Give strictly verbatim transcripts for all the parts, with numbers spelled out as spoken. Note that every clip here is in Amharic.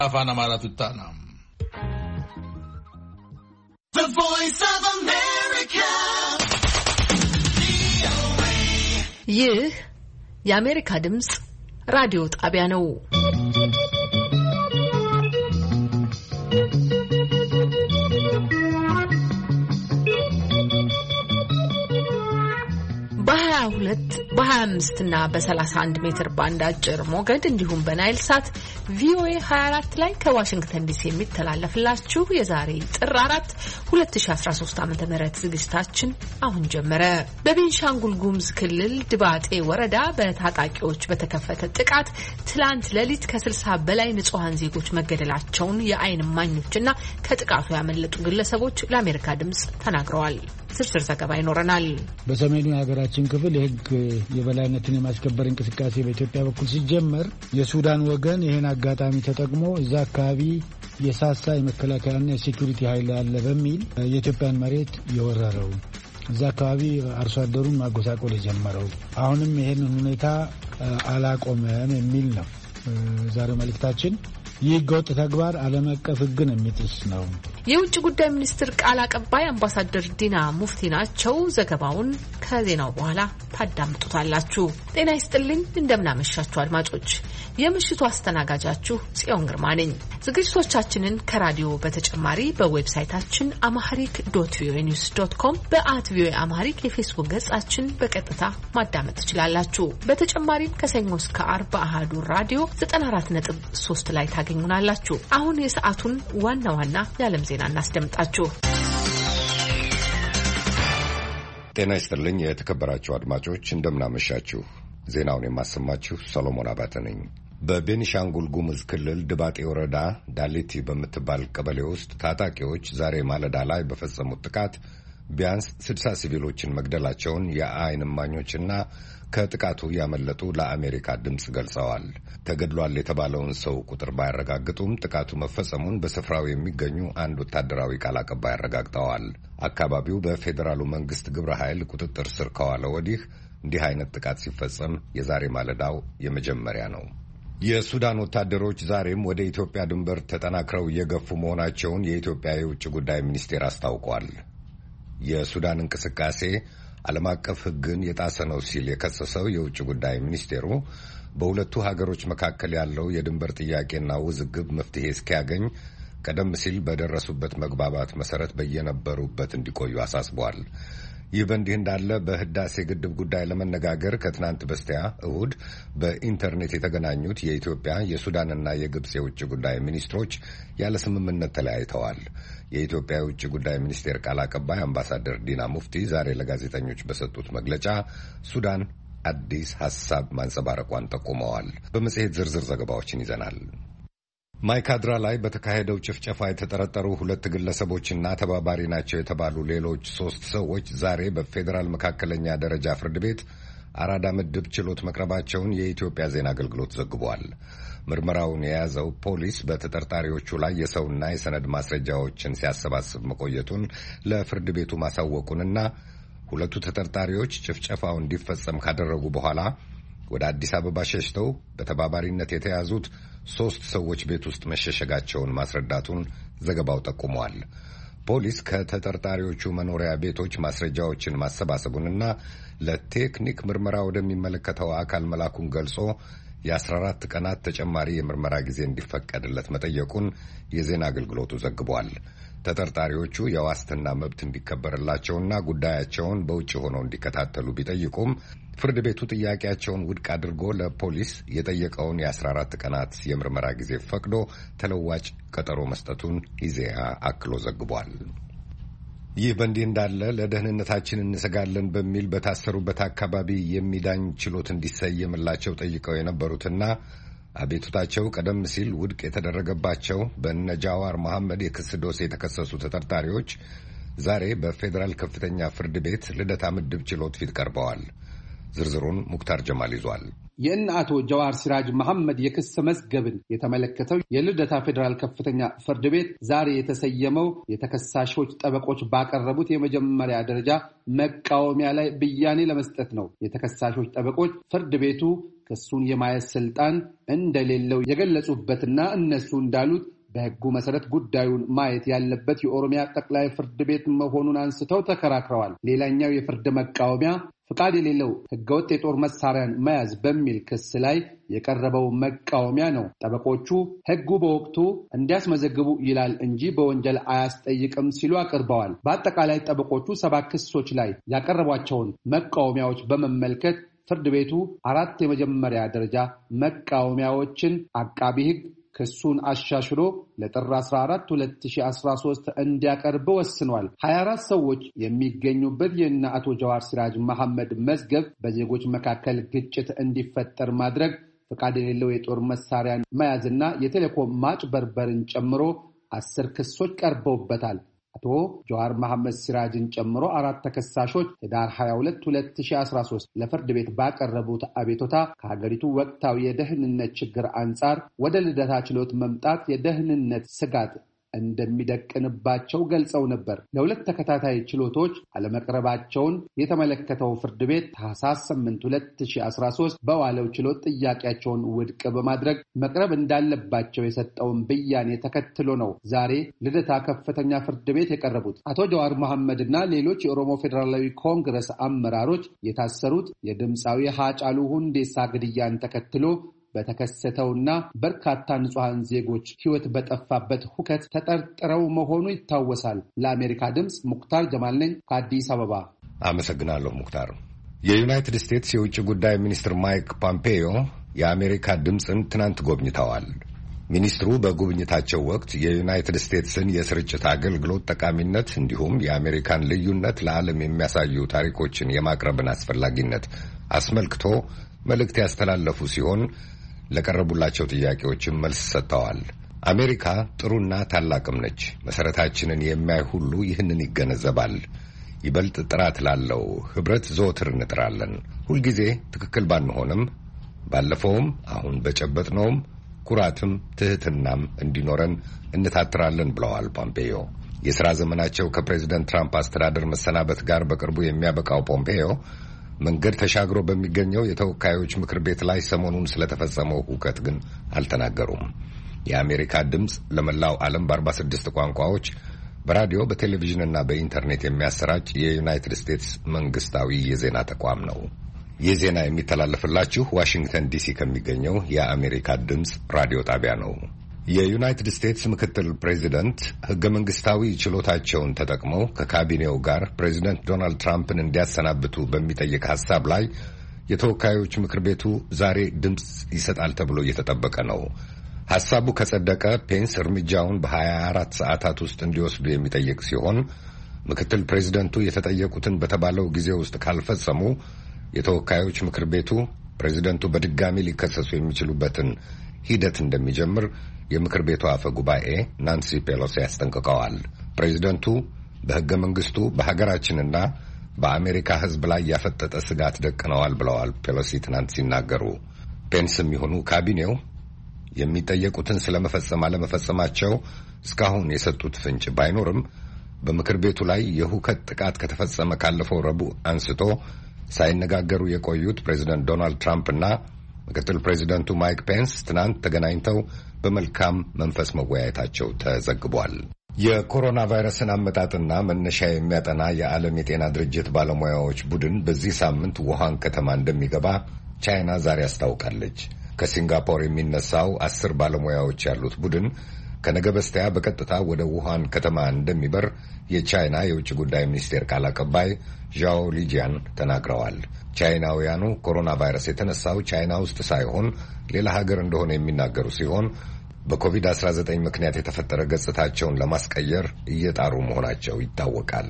Afana Maratutana. The Voice of America. ይህ የአሜሪካ ድምጽ ራዲዮ ጣቢያ ነው። በሁለት በሃያ አምስት እና በሰላሳ አንድ ሜትር ባንድ አጭር ሞገድ እንዲሁም በናይል ሳት ቪኦኤ ሃያ አራት ላይ ከዋሽንግተን ዲሲ የሚተላለፍላችሁ የዛሬ ጥር አራት ሁለት ሺህ አስራ ሶስት ዓመተ ምህረት ዝግጅታችን አሁን ጀመረ። በቤንሻንጉል ጉሙዝ ክልል ድባጤ ወረዳ በታጣቂዎች በተከፈተ ጥቃት ትላንት ሌሊት ከስልሳ በላይ ንጹሃን ዜጎች መገደላቸውን የዓይን እማኞችና ከጥቃቱ ያመለጡ ግለሰቦች ለአሜሪካ ድምጽ ተናግረዋል። ዝርዝር ዘገባ ይኖረናል። በሰሜኑ የሀገራችን ክፍል የህግ የበላይነትን የማስከበር እንቅስቃሴ በኢትዮጵያ በኩል ሲጀመር የሱዳን ወገን ይሄን አጋጣሚ ተጠቅሞ እዛ አካባቢ የሳሳ የመከላከያና የሴኩሪቲ ኃይል አለ በሚል የኢትዮጵያን መሬት የወረረው እዛ አካባቢ አርሶ አደሩን ማጎሳቆል የጀመረው አሁንም ይሄን ሁኔታ አላቆመም የሚል ነው ዛሬ መልእክታችን። ይህ ህገወጥ ተግባር ዓለም አቀፍ ህግን የሚጥስ ነው። የውጭ ጉዳይ ሚኒስትር ቃል አቀባይ አምባሳደር ዲና ሙፍቲ ናቸው። ዘገባውን ከዜናው በኋላ ታዳምጡታላችሁ። ጤና ይስጥልኝ፣ እንደምናመሻችሁ አድማጮች። የምሽቱ አስተናጋጃችሁ ጽዮን ግርማ ነኝ። ዝግጅቶቻችንን ከራዲዮ በተጨማሪ በዌብሳይታችን አማህሪክ ዶት ቪኦኤ ኒውስ ዶት ኮም በአት ቪኦኤ አማህሪክ የፌስቡክ ገጻችን በቀጥታ ማዳመጥ ትችላላችሁ። በተጨማሪም ከሰኞ እስከ ዓርብ አሃዱ ራዲዮ ዘጠና አራት ነጥብ ሶስት ላይ ታገኙናላችሁ። አሁን የሰዓቱን ዋና ዋና የዓለም ዜና እናስደምጣችሁ። ጤና ይስጥልኝ የተከበራችሁ አድማጮች፣ እንደምናመሻችሁ። ዜናውን የማሰማችሁ ሰሎሞን አባተ ነኝ። በቤኒሻንጉል ጉሙዝ ክልል ድባጤ ወረዳ ዳሊቲ በምትባል ቀበሌ ውስጥ ታጣቂዎች ዛሬ ማለዳ ላይ በፈጸሙት ጥቃት ቢያንስ ስድሳ ሲቪሎችን መግደላቸውን የዓይን እማኞችና ከጥቃቱ ያመለጡ ለአሜሪካ ድምጽ ገልጸዋል። ተገድሏል የተባለውን ሰው ቁጥር ባያረጋግጡም ጥቃቱ መፈጸሙን በስፍራው የሚገኙ አንድ ወታደራዊ ቃል አቀባይ አረጋግጠዋል። አካባቢው በፌዴራሉ መንግስት ግብረ ኃይል ቁጥጥር ስር ከዋለ ወዲህ እንዲህ አይነት ጥቃት ሲፈጸም የዛሬ ማለዳው የመጀመሪያ ነው። የሱዳን ወታደሮች ዛሬም ወደ ኢትዮጵያ ድንበር ተጠናክረው እየገፉ መሆናቸውን የኢትዮጵያ የውጭ ጉዳይ ሚኒስቴር አስታውቋል። የሱዳን እንቅስቃሴ ዓለም አቀፍ ሕግን የጣሰ ነው ሲል የከሰሰው የውጭ ጉዳይ ሚኒስቴሩ በሁለቱ ሀገሮች መካከል ያለው የድንበር ጥያቄና ውዝግብ መፍትሄ እስኪያገኝ ቀደም ሲል በደረሱበት መግባባት መሰረት በየነበሩበት እንዲቆዩ አሳስቧል። ይህ በእንዲህ እንዳለ በህዳሴ ግድብ ጉዳይ ለመነጋገር ከትናንት በስቲያ እሁድ በኢንተርኔት የተገናኙት የኢትዮጵያ የሱዳንና የግብጽ የውጭ ጉዳይ ሚኒስትሮች ያለ ስምምነት ተለያይተዋል። የኢትዮጵያ የውጭ ጉዳይ ሚኒስቴር ቃል አቀባይ አምባሳደር ዲና ሙፍቲ ዛሬ ለጋዜጠኞች በሰጡት መግለጫ ሱዳን አዲስ ሐሳብ ማንጸባረቋን ጠቁመዋል። በመጽሔት ዝርዝር ዘገባዎችን ይዘናል። ማይካድራ ላይ በተካሄደው ጭፍጨፋ የተጠረጠሩ ሁለት ግለሰቦችና ተባባሪ ናቸው የተባሉ ሌሎች ሶስት ሰዎች ዛሬ በፌዴራል መካከለኛ ደረጃ ፍርድ ቤት አራዳ ምድብ ችሎት መቅረባቸውን የኢትዮጵያ ዜና አገልግሎት ዘግቧል። ምርመራውን የያዘው ፖሊስ በተጠርጣሪዎቹ ላይ የሰውና የሰነድ ማስረጃዎችን ሲያሰባስብ መቆየቱን ለፍርድ ቤቱ ማሳወቁንና ሁለቱ ተጠርጣሪዎች ጭፍጨፋው እንዲፈጸም ካደረጉ በኋላ ወደ አዲስ አበባ ሸሽተው በተባባሪነት የተያዙት ሶስት ሰዎች ቤት ውስጥ መሸሸጋቸውን ማስረዳቱን ዘገባው ጠቁሟል። ፖሊስ ከተጠርጣሪዎቹ መኖሪያ ቤቶች ማስረጃዎችን ማሰባሰቡንና ለቴክኒክ ምርመራ ወደሚመለከተው አካል መላኩን ገልጾ የአስራ አራት ቀናት ተጨማሪ የምርመራ ጊዜ እንዲፈቀድለት መጠየቁን የዜና አገልግሎቱ ዘግቧል። ተጠርጣሪዎቹ የዋስትና መብት እንዲከበርላቸውና ጉዳያቸውን በውጭ ሆነው እንዲከታተሉ ቢጠይቁም ፍርድ ቤቱ ጥያቄያቸውን ውድቅ አድርጎ ለፖሊስ የጠየቀውን የአስራ አራት ቀናት የምርመራ ጊዜ ፈቅዶ ተለዋጭ ቀጠሮ መስጠቱን ኢዜአ አክሎ ዘግቧል። ይህ በእንዲህ እንዳለ ለደህንነታችን እንሰጋለን በሚል በታሰሩበት አካባቢ የሚዳኝ ችሎት እንዲሰየምላቸው ጠይቀው የነበሩትና አቤቱታቸው ቀደም ሲል ውድቅ የተደረገባቸው በእነ ጃዋር መሐመድ የክስ ዶሴ የተከሰሱ ተጠርጣሪዎች ዛሬ በፌዴራል ከፍተኛ ፍርድ ቤት ልደታ ምድብ ችሎት ፊት ቀርበዋል። ዝርዝሩን ሙክታር ጀማል ይዟል። የእነ አቶ ጀዋር ሲራጅ መሐመድ የክስ መዝገብን የተመለከተው የልደታ ፌዴራል ከፍተኛ ፍርድ ቤት ዛሬ የተሰየመው የተከሳሾች ጠበቆች ባቀረቡት የመጀመሪያ ደረጃ መቃወሚያ ላይ ብያኔ ለመስጠት ነው። የተከሳሾች ጠበቆች ፍርድ ቤቱ ክሱን የማየት ስልጣን እንደሌለው የገለጹበትና እነሱ እንዳሉት በሕጉ መሰረት ጉዳዩን ማየት ያለበት የኦሮሚያ ጠቅላይ ፍርድ ቤት መሆኑን አንስተው ተከራክረዋል። ሌላኛው የፍርድ መቃወሚያ ፍቃድ የሌለው ሕገወጥ የጦር መሳሪያን መያዝ በሚል ክስ ላይ የቀረበው መቃወሚያ ነው። ጠበቆቹ ሕጉ በወቅቱ እንዲያስመዘግቡ ይላል እንጂ በወንጀል አያስጠይቅም ሲሉ አቅርበዋል። በአጠቃላይ ጠበቆቹ ሰባት ክሶች ላይ ያቀረቧቸውን መቃወሚያዎች በመመልከት ፍርድ ቤቱ አራት የመጀመሪያ ደረጃ መቃወሚያዎችን አቃቢ ሕግ ክሱን አሻሽሎ ለጥር አስራ አራት ሁለት ሺህ አስራ ሶስት እንዲያቀርብ ወስኗል። ሀያ አራት ሰዎች የሚገኙበት የእነ አቶ ጀዋር ሲራጅ መሐመድ መዝገብ በዜጎች መካከል ግጭት እንዲፈጠር ማድረግ፣ ፍቃድ የሌለው የጦር መሳሪያን መያዝና የቴሌኮም ማጭበርበርን ጨምሮ አስር ክሶች ቀርበውበታል። አቶ ጀዋር መሐመድ ሲራጅን ጨምሮ አራት ተከሳሾች ህዳር ሀያ ሁለት ሁለት ሺህ አስራ ሶስት ለፍርድ ቤት ባቀረቡት አቤቱታ ከሀገሪቱ ወቅታዊ የደህንነት ችግር አንጻር ወደ ልደታ ችሎት መምጣት የደህንነት ስጋት እንደሚደቅንባቸው ገልጸው ነበር። ለሁለት ተከታታይ ችሎቶች አለመቅረባቸውን የተመለከተው ፍርድ ቤት ታህሳስ ስምንት ሁለት ሺህ አስራ ሶስት በዋለው ችሎት ጥያቄያቸውን ውድቅ በማድረግ መቅረብ እንዳለባቸው የሰጠውን ብያኔ ተከትሎ ነው ዛሬ ልደታ ከፍተኛ ፍርድ ቤት የቀረቡት። አቶ ጀዋር መሐመድና ሌሎች የኦሮሞ ፌዴራላዊ ኮንግረስ አመራሮች የታሰሩት የድምፃዊ ሃጫሉ ሁንዴሳ ግድያን ተከትሎ በተከሰተውና በርካታ ንጹሃን ዜጎች ሕይወት በጠፋበት ሁከት ተጠርጥረው መሆኑ ይታወሳል። ለአሜሪካ ድምፅ ሙክታር ጀማል ነኝ ከአዲስ አበባ። አመሰግናለሁ ሙክታር። የዩናይትድ ስቴትስ የውጭ ጉዳይ ሚኒስትር ማይክ ፖምፔዮ የአሜሪካ ድምፅን ትናንት ጎብኝተዋል። ሚኒስትሩ በጉብኝታቸው ወቅት የዩናይትድ ስቴትስን የስርጭት አገልግሎት ጠቃሚነት እንዲሁም የአሜሪካን ልዩነት ለዓለም የሚያሳዩ ታሪኮችን የማቅረብን አስፈላጊነት አስመልክቶ መልእክት ያስተላለፉ ሲሆን ለቀረቡላቸው ጥያቄዎችም መልስ ሰጥተዋል። አሜሪካ ጥሩና ታላቅም ነች። መሰረታችንን የሚያይ ሁሉ ይህንን ይገነዘባል። ይበልጥ ጥራት ላለው ህብረት ዘወትር እንጥራለን። ሁልጊዜ ትክክል ባንሆንም ባለፈውም አሁን በጨበጥነውም ኩራትም ትህትናም እንዲኖረን እንታትራለን ብለዋል ፖምፔዮ። የሥራ ዘመናቸው ከፕሬዝደንት ትራምፕ አስተዳደር መሰናበት ጋር በቅርቡ የሚያበቃው ፖምፔዮ መንገድ ተሻግሮ በሚገኘው የተወካዮች ምክር ቤት ላይ ሰሞኑን ስለተፈጸመው ሁከት ግን አልተናገሩም። የአሜሪካ ድምፅ ለመላው ዓለም በአርባ ስድስት ቋንቋዎች በራዲዮ በቴሌቪዥንና በኢንተርኔት የሚያሰራጭ የዩናይትድ ስቴትስ መንግስታዊ የዜና ተቋም ነው። ይህ ዜና የሚተላለፍላችሁ ዋሽንግተን ዲሲ ከሚገኘው የአሜሪካ ድምፅ ራዲዮ ጣቢያ ነው። የዩናይትድ ስቴትስ ምክትል ፕሬዚደንት ህገ መንግስታዊ ችሎታቸውን ተጠቅመው ከካቢኔው ጋር ፕሬዚደንት ዶናልድ ትራምፕን እንዲያሰናብቱ በሚጠይቅ ሐሳብ ላይ የተወካዮች ምክር ቤቱ ዛሬ ድምፅ ይሰጣል ተብሎ እየተጠበቀ ነው። ሐሳቡ ከጸደቀ ፔንስ እርምጃውን በሀያ አራት ሰዓታት ውስጥ እንዲወስዱ የሚጠይቅ ሲሆን ምክትል ፕሬዚደንቱ የተጠየቁትን በተባለው ጊዜ ውስጥ ካልፈጸሙ የተወካዮች ምክር ቤቱ ፕሬዚደንቱ በድጋሚ ሊከሰሱ የሚችሉበትን ሂደት እንደሚጀምር የምክር ቤቱ አፈ ጉባኤ ናንሲ ፔሎሲ አስጠንቅቀዋል። ፕሬዚደንቱ በሕገ መንግስቱ በሀገራችንና በአሜሪካ ሕዝብ ላይ ያፈጠጠ ስጋት ደቅነዋል ብለዋል ፔሎሲ ትናንት ሲናገሩ። ፔንስም ይሁኑ ካቢኔው የሚጠየቁትን ስለመፈጸም አለመፈጸማቸው እስካሁን የሰጡት ፍንጭ ባይኖርም በምክር ቤቱ ላይ የሁከት ጥቃት ከተፈጸመ ካለፈው ረቡዕ አንስቶ ሳይነጋገሩ የቆዩት ፕሬዚደንት ዶናልድ ትራምፕና ምክትል ፕሬዚደንቱ ማይክ ፔንስ ትናንት ተገናኝተው በመልካም መንፈስ መወያየታቸው ተዘግቧል። የኮሮና ቫይረስን አመጣጥና መነሻ የሚያጠና የዓለም የጤና ድርጅት ባለሙያዎች ቡድን በዚህ ሳምንት ውሃን ከተማ እንደሚገባ ቻይና ዛሬ አስታውቃለች። ከሲንጋፖር የሚነሳው አስር ባለሙያዎች ያሉት ቡድን ከነገ በስቲያ በቀጥታ ወደ ውሃን ከተማ እንደሚበር የቻይና የውጭ ጉዳይ ሚኒስቴር ቃል አቀባይ ዣኦ ሊጂያን ተናግረዋል። ቻይናውያኑ ኮሮና ቫይረስ የተነሳው ቻይና ውስጥ ሳይሆን ሌላ ሀገር እንደሆነ የሚናገሩ ሲሆን በኮቪድ አስራ ዘጠኝ ምክንያት የተፈጠረ ገጽታቸውን ለማስቀየር እየጣሩ መሆናቸው ይታወቃል።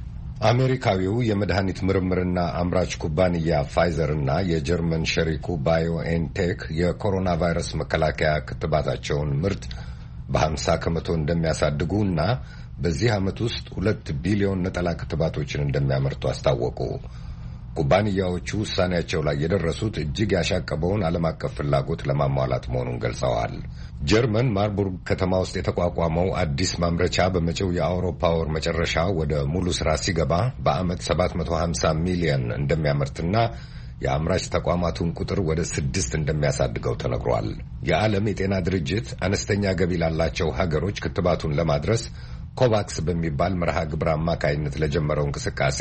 አሜሪካዊው የመድኃኒት ምርምርና አምራች ኩባንያ ፋይዘር እና የጀርመን ሸሪኩ ባዮኤንቴክ የኮሮና ቫይረስ መከላከያ ክትባታቸውን ምርት በሀምሳ ከመቶ እንደሚያሳድጉ እና በዚህ ዓመት ውስጥ ሁለት ቢሊዮን ነጠላ ክትባቶችን እንደሚያመርቱ አስታወቁ። ኩባንያዎቹ ውሳኔያቸው ላይ የደረሱት እጅግ ያሻቀበውን ዓለም አቀፍ ፍላጎት ለማሟላት መሆኑን ገልጸዋል። ጀርመን ማርቡርግ ከተማ ውስጥ የተቋቋመው አዲስ ማምረቻ በመጪው የአውሮፓ ወር መጨረሻ ወደ ሙሉ ሥራ ሲገባ በዓመት ሰባት መቶ ሀምሳ ሚሊዮን እንደሚያመርትና የአምራች ተቋማቱን ቁጥር ወደ ስድስት እንደሚያሳድገው ተነግሯል። የዓለም የጤና ድርጅት አነስተኛ ገቢ ላላቸው ሀገሮች ክትባቱን ለማድረስ ኮቫክስ በሚባል መርሃ ግብር አማካይነት ለጀመረው እንቅስቃሴ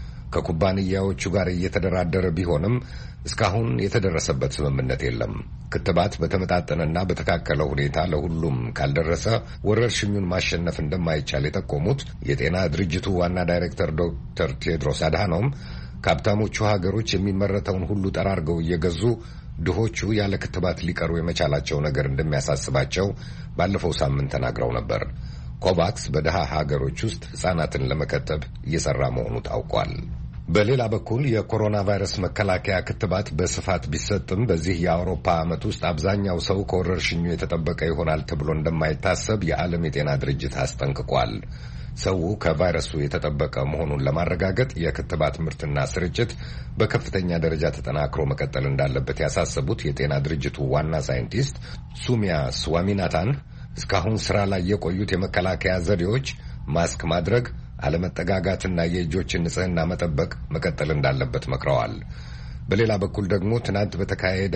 ከኩባንያዎቹ ጋር እየተደራደረ ቢሆንም እስካሁን የተደረሰበት ስምምነት የለም። ክትባት በተመጣጠነና በተካከለ ሁኔታ ለሁሉም ካልደረሰ ወረርሽኙን ማሸነፍ እንደማይቻል የጠቆሙት የጤና ድርጅቱ ዋና ዳይሬክተር ዶክተር ቴድሮስ አድሃኖም ከሀብታሞቹ ሀገሮች የሚመረተውን ሁሉ ጠራርገው እየገዙ ድሆቹ ያለ ክትባት ሊቀሩ የመቻላቸው ነገር እንደሚያሳስባቸው ባለፈው ሳምንት ተናግረው ነበር። ኮቫክስ በደሃ ሀገሮች ውስጥ ሕፃናትን ለመከተብ እየሰራ መሆኑ ታውቋል። በሌላ በኩል የኮሮና ቫይረስ መከላከያ ክትባት በስፋት ቢሰጥም በዚህ የአውሮፓ ዓመት ውስጥ አብዛኛው ሰው ከወረርሽኙ የተጠበቀ ይሆናል ተብሎ እንደማይታሰብ የዓለም የጤና ድርጅት አስጠንቅቋል። ሰው ከቫይረሱ የተጠበቀ መሆኑን ለማረጋገጥ የክትባት ምርትና ስርጭት በከፍተኛ ደረጃ ተጠናክሮ መቀጠል እንዳለበት ያሳሰቡት የጤና ድርጅቱ ዋና ሳይንቲስት ሱሚያ ስዋሚናታን እስካሁን ስራ ላይ የቆዩት የመከላከያ ዘዴዎች ማስክ ማድረግ፣ አለመጠጋጋትና የእጆችን ንጽህና መጠበቅ መቀጠል እንዳለበት መክረዋል። በሌላ በኩል ደግሞ ትናንት በተካሄደ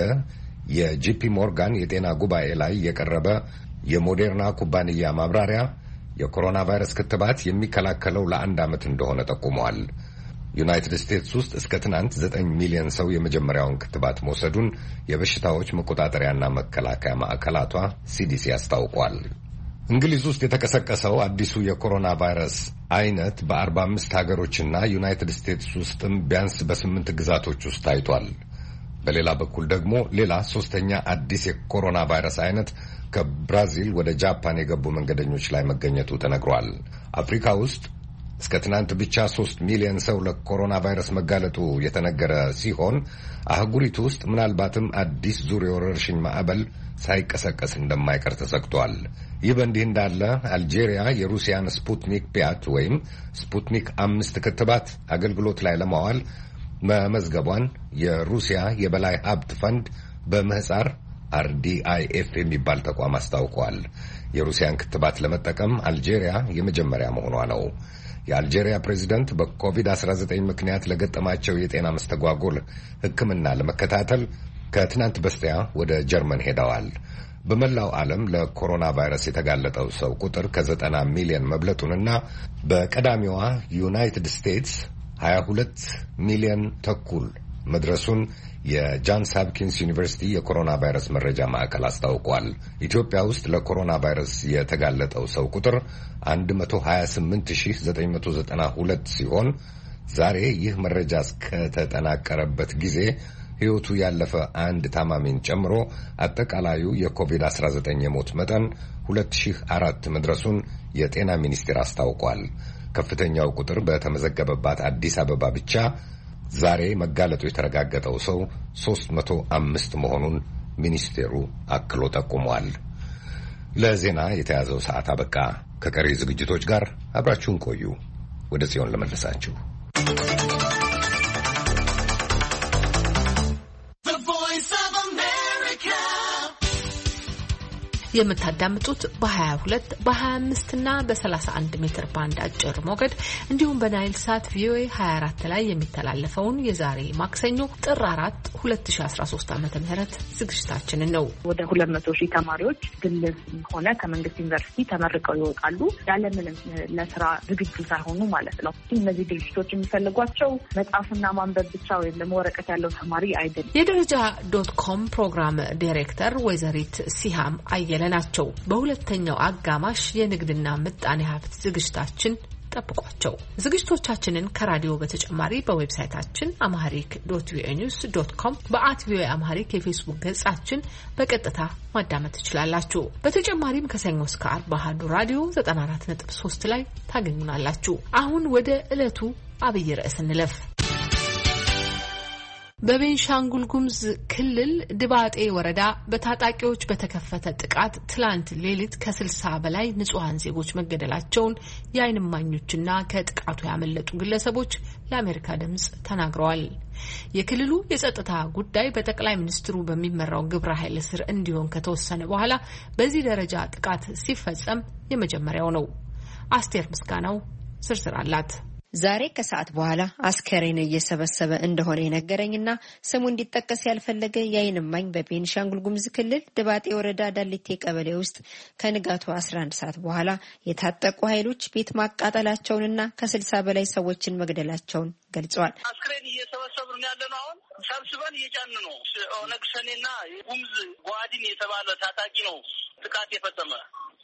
የጂፒ ሞርጋን የጤና ጉባኤ ላይ የቀረበ የሞዴርና ኩባንያ ማብራሪያ የኮሮና ቫይረስ ክትባት የሚከላከለው ለአንድ ዓመት እንደሆነ ጠቁመዋል። ዩናይትድ ስቴትስ ውስጥ እስከ ትናንት ዘጠኝ ሚሊዮን ሰው የመጀመሪያውን ክትባት መውሰዱን የበሽታዎች መቆጣጠሪያና መከላከያ ማዕከላቷ ሲዲሲ አስታውቋል። እንግሊዝ ውስጥ የተቀሰቀሰው አዲሱ የኮሮና ቫይረስ አይነት በአርባ አምስት ሀገሮችና ዩናይትድ ስቴትስ ውስጥም ቢያንስ በስምንት ግዛቶች ውስጥ ታይቷል። በሌላ በኩል ደግሞ ሌላ ሶስተኛ አዲስ የኮሮና ቫይረስ አይነት ከብራዚል ወደ ጃፓን የገቡ መንገደኞች ላይ መገኘቱ ተነግሯል። አፍሪካ ውስጥ እስከ ትናንት ብቻ ሶስት ሚሊዮን ሰው ለኮሮና ቫይረስ መጋለጡ የተነገረ ሲሆን አህጉሪቱ ውስጥ ምናልባትም አዲስ ዙር የወረርሽኝ ማዕበል ሳይቀሰቀስ እንደማይቀር ተሰግቷል። ይህ በእንዲህ እንዳለ አልጄሪያ የሩሲያን ስፑትኒክ ፒያት ወይም ስፑትኒክ አምስት ክትባት አገልግሎት ላይ ለማዋል መመዝገቧን የሩሲያ የበላይ ሀብት ፈንድ በምህጻር አርዲአይኤፍ የሚባል ተቋም አስታውቋል። የሩሲያን ክትባት ለመጠቀም አልጄሪያ የመጀመሪያ መሆኗ ነው። የአልጄሪያ ፕሬዝዳንት በኮቪድ አስራ ዘጠኝ ምክንያት ለገጠማቸው የጤና መስተጓጎል ሕክምና ለመከታተል ከትናንት በስቲያ ወደ ጀርመን ሄደዋል። በመላው ዓለም ለኮሮና ቫይረስ የተጋለጠው ሰው ቁጥር ከዘጠና ሚሊዮን መብለጡንና በቀዳሚዋ ዩናይትድ ስቴትስ ሀያ ሁለት ሚሊዮን ተኩል መድረሱን የጃንስ ሀፕኪንስ ዩኒቨርሲቲ የኮሮና ቫይረስ መረጃ ማዕከል አስታውቋል። ኢትዮጵያ ውስጥ ለኮሮና ቫይረስ የተጋለጠው ሰው ቁጥር አንድ መቶ ሀያ ስምንት ሺህ ዘጠኝ መቶ ዘጠና ሁለት ሲሆን ዛሬ ይህ መረጃ እስከተጠናቀረበት ጊዜ ሕይወቱ ያለፈ አንድ ታማሚን ጨምሮ አጠቃላዩ የኮቪድ አስራ ዘጠኝ የሞት መጠን ሁለት ሺህ አራት መድረሱን የጤና ሚኒስቴር አስታውቋል። ከፍተኛው ቁጥር በተመዘገበባት አዲስ አበባ ብቻ ዛሬ መጋለጡ የተረጋገጠው ሰው ሶስት መቶ አምስት መሆኑን ሚኒስቴሩ አክሎ ጠቁሟል። ለዜና የተያዘው ሰዓት አበቃ። ከቀሪ ዝግጅቶች ጋር አብራችሁን ቆዩ። ወደ ጽዮን ለመለሳችሁ የምታዳምጡት በ22 በ25 እና በ31 ሜትር ባንድ አጭር ሞገድ እንዲሁም በናይል ሳት ቪኦኤ ሀያ አራት ላይ የሚተላለፈውን የዛሬ ማክሰኞ ጥር አራት ሁለት ሺህ አስራ ሶስት ዓመተ ምህረት ዝግጅታችንን ነው። ወደ ሁለት መቶ ሺህ ተማሪዎች ግል ሆነ ከመንግስት ዩኒቨርሲቲ ተመርቀው ይወጣሉ ያለምንም ለስራ ዝግጁ ሳይሆኑ ማለት ነው። እነዚህ ድርጅቶች የሚፈልጓቸው መጻፍና ማንበብ ብቻ ወይም ደግሞ ወረቀት ያለው ተማሪ አይደለም። የደረጃ ዶት ኮም ፕሮግራም ዳይሬክተር ወይዘሪት ሲሃም አየለ ናቸው። በሁለተኛው አጋማሽ የንግድና ምጣኔ ሀብት ዝግጅታችን ጠብቋቸው። ዝግጅቶቻችንን ከራዲዮ በተጨማሪ በዌብሳይታችን አማሪክ ዶት ቪኦኤ ኒውስ ዶት ኮም በአት ቪኦኤ አማሪክ የፌስቡክ ገጻችን በቀጥታ ማዳመጥ ትችላላችሁ። በተጨማሪም ከሰኞ እስከ ዓርብ አሃዱ ራዲዮ ዘጠና አራት ነጥብ ሶስት ላይ ታገኙናላችሁ። አሁን ወደ ዕለቱ አብይ ርዕስ እንለፍ። በቤንሻንጉል ጉሙዝ ክልል ድባጤ ወረዳ በታጣቂዎች በተከፈተ ጥቃት ትላንት ሌሊት ከስልሳ በላይ ንጹሃን ዜጎች መገደላቸውን የዓይን እማኞችና ከጥቃቱ ያመለጡ ግለሰቦች ለአሜሪካ ድምጽ ተናግረዋል። የክልሉ የጸጥታ ጉዳይ በጠቅላይ ሚኒስትሩ በሚመራው ግብረ ኃይል ስር እንዲሆን ከተወሰነ በኋላ በዚህ ደረጃ ጥቃት ሲፈጸም የመጀመሪያው ነው። አስቴር ምስጋናው ዝርዝር አላት። ዛሬ ከሰዓት በኋላ አስከሬን እየሰበሰበ እንደሆነ የነገረኝና ስሙ እንዲጠቀስ ያልፈለገ የዓይን እማኝ በቤንሻንጉል ጉሙዝ ክልል ድባጤ ወረዳ ዳሊቴ ቀበሌ ውስጥ ከንጋቱ አስራ አንድ ሰዓት በኋላ የታጠቁ ኃይሎች ቤት ማቃጠላቸውንና ከስልሳ በላይ ሰዎችን መግደላቸውን ገልጸዋል። አስከሬን እየሰበሰብን ያለነው አሁን ሰብስበን እየጫን ነው። ኦነግ ሸኔና ጉሙዝ ጓዲን የተባለ ታጣቂ ነው ጥቃት የፈጸመ።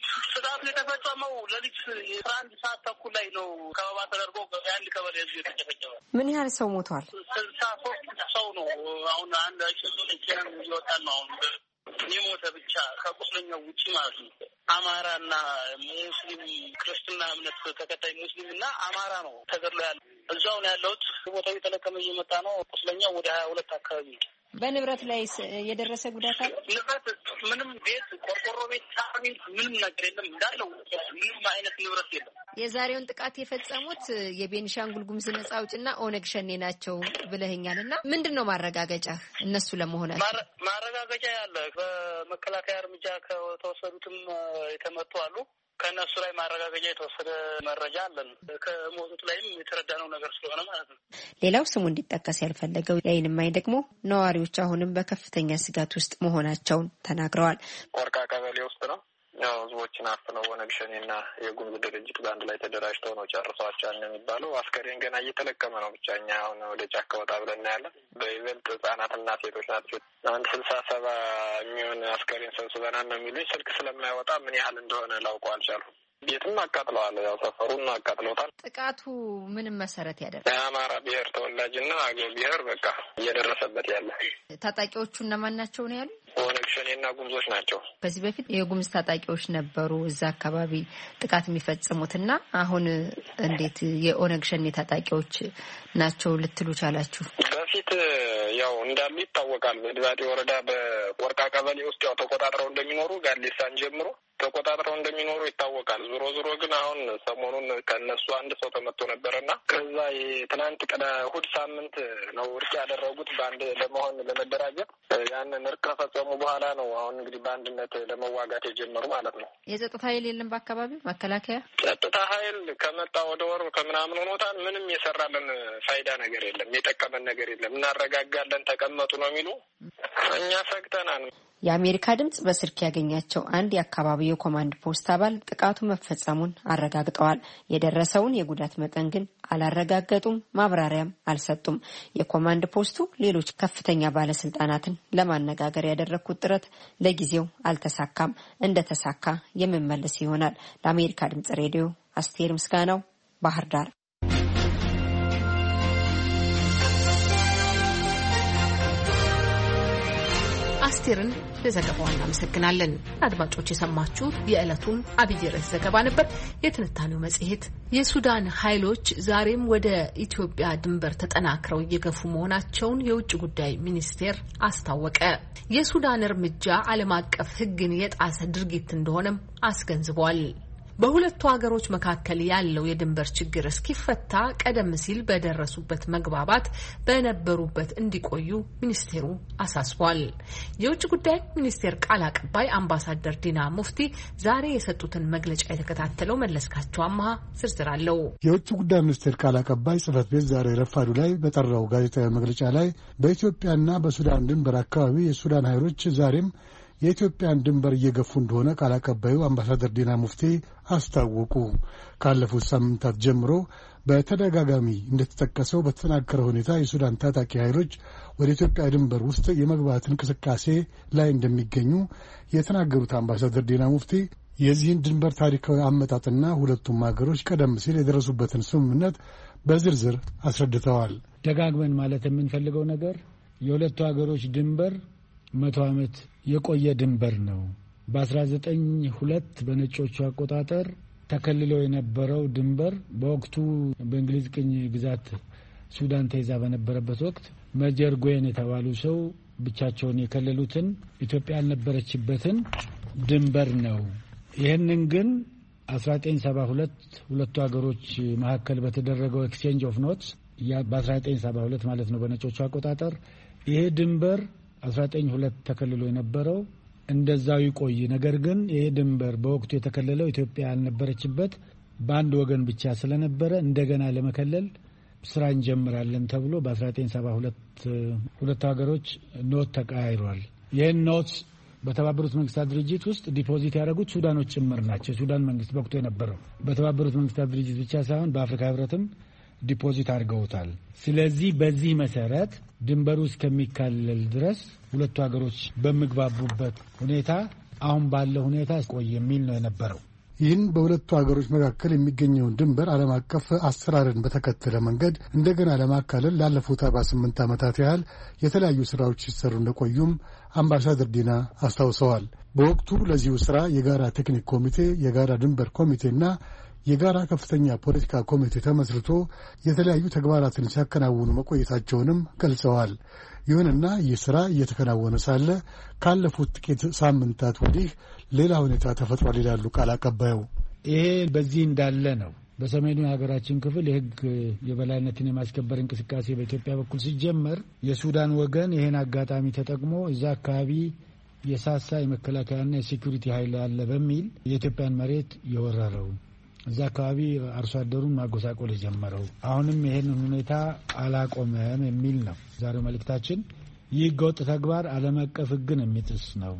ጥቃቱ የተፈጸመው ሌሊት አስራ አንድ ሰዓት ተኩል ላይ ነው። ከበባ ተደርጎ በአንድ ቀበሌ ህዝብ የተጨፈጨፈ። ምን ያህል ሰው ሞቷል? ስልሳ ሶስት ሰው ነው። አሁን አንድ ሽዞን ቼን ይወጣል ነው አሁን የሞተ ብቻ ከቁስለኛው ውጪ ማለት ነው። አማራና ሙስሊም ክርስትና እምነት ተከታይ ሙስሊምና አማራ ነው ተገድሎ ያለው። እዛው ነው ያለውት። ቦታው የተለቀመ እየመጣ ነው። ቁስለኛው ወደ ሀያ ሁለት አካባቢ። በንብረት ላይ የደረሰ ጉዳት አለ? ንብረት ምንም ቤት ቆርቆሮ ቤት ሳሚ ምንም ነገር የለም። እንዳለው ምንም አይነት ንብረት የለም። የዛሬውን ጥቃት የፈጸሙት የቤንሻንጉል ጉሙዝ ነጻ አውጪና ኦነግ ሸኔ ናቸው ብለኸኛልና ምንድነው ማረጋገጫ እነሱ ለመሆናቸው? ማረጋገጫ ያለ በመከላከያ እርምጃ ከተወሰዱትም የተመቱ አሉ። ከነሱ ላይ ማረጋገጫ የተወሰደ መረጃ አለን። ከሞቱት ላይም የተረዳነው ነገር ስለሆነ ማለት ነው። ሌላው ስሙ እንዲጠቀስ ያልፈለገው የዓይን እማኝ ደግሞ ነዋሪዎች አሁንም በከፍተኛ ስጋት ውስጥ መሆናቸውን ተናግረዋል። ቆርቃ ቀበሌ ውስጥ ነው ያው ህዝቦችን አፍነው ኦነግ ሸኔና የጉሙዝ ድርጅት በአንድ ላይ ተደራጅተው ነው ጨርሷቸዋል የሚባለው። አስከሬን ገና እየተለቀመ ነው። ብቻ እኛ አሁን ወደ ጫካ ወጣ ብለን እናያለን። በይበልጥ ህጻናትና ሴቶች ናቸው። አንድ ስልሳ ሰባ የሚሆን አስከሬን ሰብስበናል ነው የሚሉኝ። ስልክ ስለማይወጣ ምን ያህል እንደሆነ ላውቀው አልቻልኩም። ቤትም አቃጥለዋል። ያው ሰፈሩን አቃጥለውታል። ጥቃቱ ምንም መሰረት ያደርጋል? የአማራ ብሔር ተወላጅና አገው ብሔር በቃ እየደረሰበት ያለ። ታጣቂዎቹ እነማን ናቸው ነው ያሉ? ኦነግ ሸኔና ጉሙዞች ናቸው። በዚህ በፊት የጉሙዝ ታጣቂዎች ነበሩ እዛ አካባቢ ጥቃት የሚፈጽሙትና አሁን እንዴት የኦነግ ሸኔ ታጣቂዎች ናቸው ልትሉ ቻላችሁ? በፊት ያው እንዳሉ ይታወቃል። በድባጤ ወረዳ በቆርቃ ቀበሌ ውስጥ ያው ተቆጣጥረው እንደሚኖሩ ጋሌሳን ጀምሮ ተቆጣጥረው እንደሚኖሩ ይታወቃል። ዞሮ ዞሮ ግን አሁን ሰሞኑን ከነሱ አንድ ሰው ተመቶ ነበርና ከዛ የትናንት ቀዳ እሑድ ሳምንት ነው እርቅ ያደረጉት በአንድ ለመሆን ለመደራጀት። ያንን እርቅ ከፈጸሙ በኋላ ነው አሁን እንግዲህ በአንድነት ለመዋጋት የጀመሩ ማለት ነው። የጸጥታ ኃይል የለም በአካባቢው? መከላከያ ጸጥታ ኃይል ከመጣ ወደ ወር ከምናምን ሆኖታል። ምንም የሰራለን ፋይዳ ነገር የለም። የጠቀመን ነገር የለም። እናረጋጋለን ተቀመጡ ነው የሚሉ። እኛ ሰግተናል። የአሜሪካ ድምጽ በስልክ ያገኛቸው አንድ የአካባቢው የኮማንድ ፖስት አባል ጥቃቱ መፈጸሙን አረጋግጠዋል። የደረሰውን የጉዳት መጠን ግን አላረጋገጡም፣ ማብራሪያም አልሰጡም። የኮማንድ ፖስቱ ሌሎች ከፍተኛ ባለስልጣናትን ለማነጋገር ያደረኩት ጥረት ለጊዜው አልተሳካም። እንደተሳካ የምመለስ ይሆናል። ለአሜሪካ ድምጽ ሬዲዮ አስቴር ምስጋናው ባህር ዳር። አስቴርን ለዘገባው እናመሰግናለን። አድማጮች የሰማችሁት የዕለቱን አብይ ርዕስ ዘገባ ነበር። የትንታኔው መጽሔት የሱዳን ኃይሎች ዛሬም ወደ ኢትዮጵያ ድንበር ተጠናክረው እየገፉ መሆናቸውን የውጭ ጉዳይ ሚኒስቴር አስታወቀ። የሱዳን እርምጃ ዓለም አቀፍ ሕግን የጣሰ ድርጊት እንደሆነም አስገንዝቧል። በሁለቱ ሀገሮች መካከል ያለው የድንበር ችግር እስኪፈታ ቀደም ሲል በደረሱበት መግባባት በነበሩበት እንዲቆዩ ሚኒስቴሩ አሳስቧል። የውጭ ጉዳይ ሚኒስቴር ቃል አቀባይ አምባሳደር ዲና ሙፍቲ ዛሬ የሰጡትን መግለጫ የተከታተለው መለስካቸው አማሃ ዝርዝር አለው። የውጭ ጉዳይ ሚኒስቴር ቃል አቀባይ ጽህፈት ቤት ዛሬ ረፋዱ ላይ በጠራው ጋዜጣዊ መግለጫ ላይ በኢትዮጵያና በሱዳን ድንበር አካባቢ የሱዳን ኃይሎች ዛሬም የኢትዮጵያን ድንበር እየገፉ እንደሆነ ቃል አቀባዩ አምባሳደር ዲና ሙፍቲ አስታወቁ። ካለፉት ሳምንታት ጀምሮ በተደጋጋሚ እንደተጠቀሰው በተጠናከረ ሁኔታ የሱዳን ታጣቂ ኃይሎች ወደ ኢትዮጵያ ድንበር ውስጥ የመግባት እንቅስቃሴ ላይ እንደሚገኙ የተናገሩት አምባሳደር ዲና ሙፍቲ የዚህን ድንበር ታሪካዊ አመጣጥና ሁለቱም ሀገሮች ቀደም ሲል የደረሱበትን ስምምነት በዝርዝር አስረድተዋል። ደጋግመን ማለት የምንፈልገው ነገር የሁለቱ ሀገሮች ድንበር መቶ ዓመት የቆየ ድንበር ነው። በአስራ ዘጠኝ ሁለት በነጮቹ አቆጣጠር ተከልሎ የነበረው ድንበር በወቅቱ በእንግሊዝ ቅኝ ግዛት ሱዳን ተይዛ በነበረበት ወቅት መጀር ጎየን የተባሉ ሰው ብቻቸውን የከለሉትን ኢትዮጵያ ያልነበረችበትን ድንበር ነው። ይሄንን ግን አስራ ዘጠኝ ሰባ ሁለት ሁለቱ ሀገሮች መካከል በተደረገው ኤክስቼንጅ ኦፍ ኖትስ በአስራ ዘጠኝ ሰባ ሁለት ማለት ነው በነጮቹ አቆጣጠር ይሄ ድንበር አስራ ዘጠኝ ሁለት ተከልሎ የነበረው እንደዛው ይቆይ። ነገር ግን ይሄ ድንበር በወቅቱ የተከለለው ኢትዮጵያ ያልነበረችበት በአንድ ወገን ብቻ ስለነበረ እንደገና ለመከለል ስራ እንጀምራለን ተብሎ በአስራ ዘጠኝ ሰባ ሁለት ሁለቱ ሀገሮች ኖት ተቀያይሯል። ይሄን ኖት በተባበሩት መንግስታት ድርጅት ውስጥ ዲፖዚት ያደረጉት ሱዳኖች ጭምር ናቸው። ሱዳን መንግስት በወቅቱ የነበረው በተባበሩት መንግስታት ድርጅት ብቻ ሳይሆን በአፍሪካ ህብረትም ዲፖዚት አድርገውታል። ስለዚህ በዚህ መሰረት ድንበሩ እስከሚካለል ድረስ ሁለቱ ሀገሮች በሚግባቡበት ሁኔታ አሁን ባለው ሁኔታ ቆይ የሚል ነው የነበረው። ይህን በሁለቱ ሀገሮች መካከል የሚገኘውን ድንበር ዓለም አቀፍ አሰራርን በተከተለ መንገድ እንደገና ለማካለል ላለፉት አርባ ስምንት ዓመታት ያህል የተለያዩ ስራዎች ሲሰሩ እንደቆዩም አምባሳደር ዲና አስታውሰዋል። በወቅቱ ለዚሁ ስራ የጋራ ቴክኒክ ኮሚቴ፣ የጋራ ድንበር ኮሚቴና የጋራ ከፍተኛ ፖለቲካ ኮሚቴ ተመስርቶ የተለያዩ ተግባራትን ሲያከናውኑ መቆየታቸውንም ገልጸዋል። ይሁንና ይህ ስራ እየተከናወነ ሳለ ካለፉት ጥቂት ሳምንታት ወዲህ ሌላ ሁኔታ ተፈጥሯል ይላሉ ቃል አቀባዩ። ይሄ በዚህ እንዳለ ነው። በሰሜኑ የሀገራችን ክፍል የህግ የበላይነትን የማስከበር እንቅስቃሴ በኢትዮጵያ በኩል ሲጀመር የሱዳን ወገን ይሄን አጋጣሚ ተጠቅሞ እዛ አካባቢ የሳሳ የመከላከያና የሴኩሪቲ ኃይል አለ በሚል የኢትዮጵያን መሬት የወረረው እዛ አካባቢ አርሶ አደሩን ማጎሳቆል የጀመረው አሁንም ይሄንን ሁኔታ አላቆመም የሚል ነው ዛሬው መልእክታችን። ይህ ህገወጥ ተግባር ዓለም አቀፍ ህግን የሚጥስ ነው፣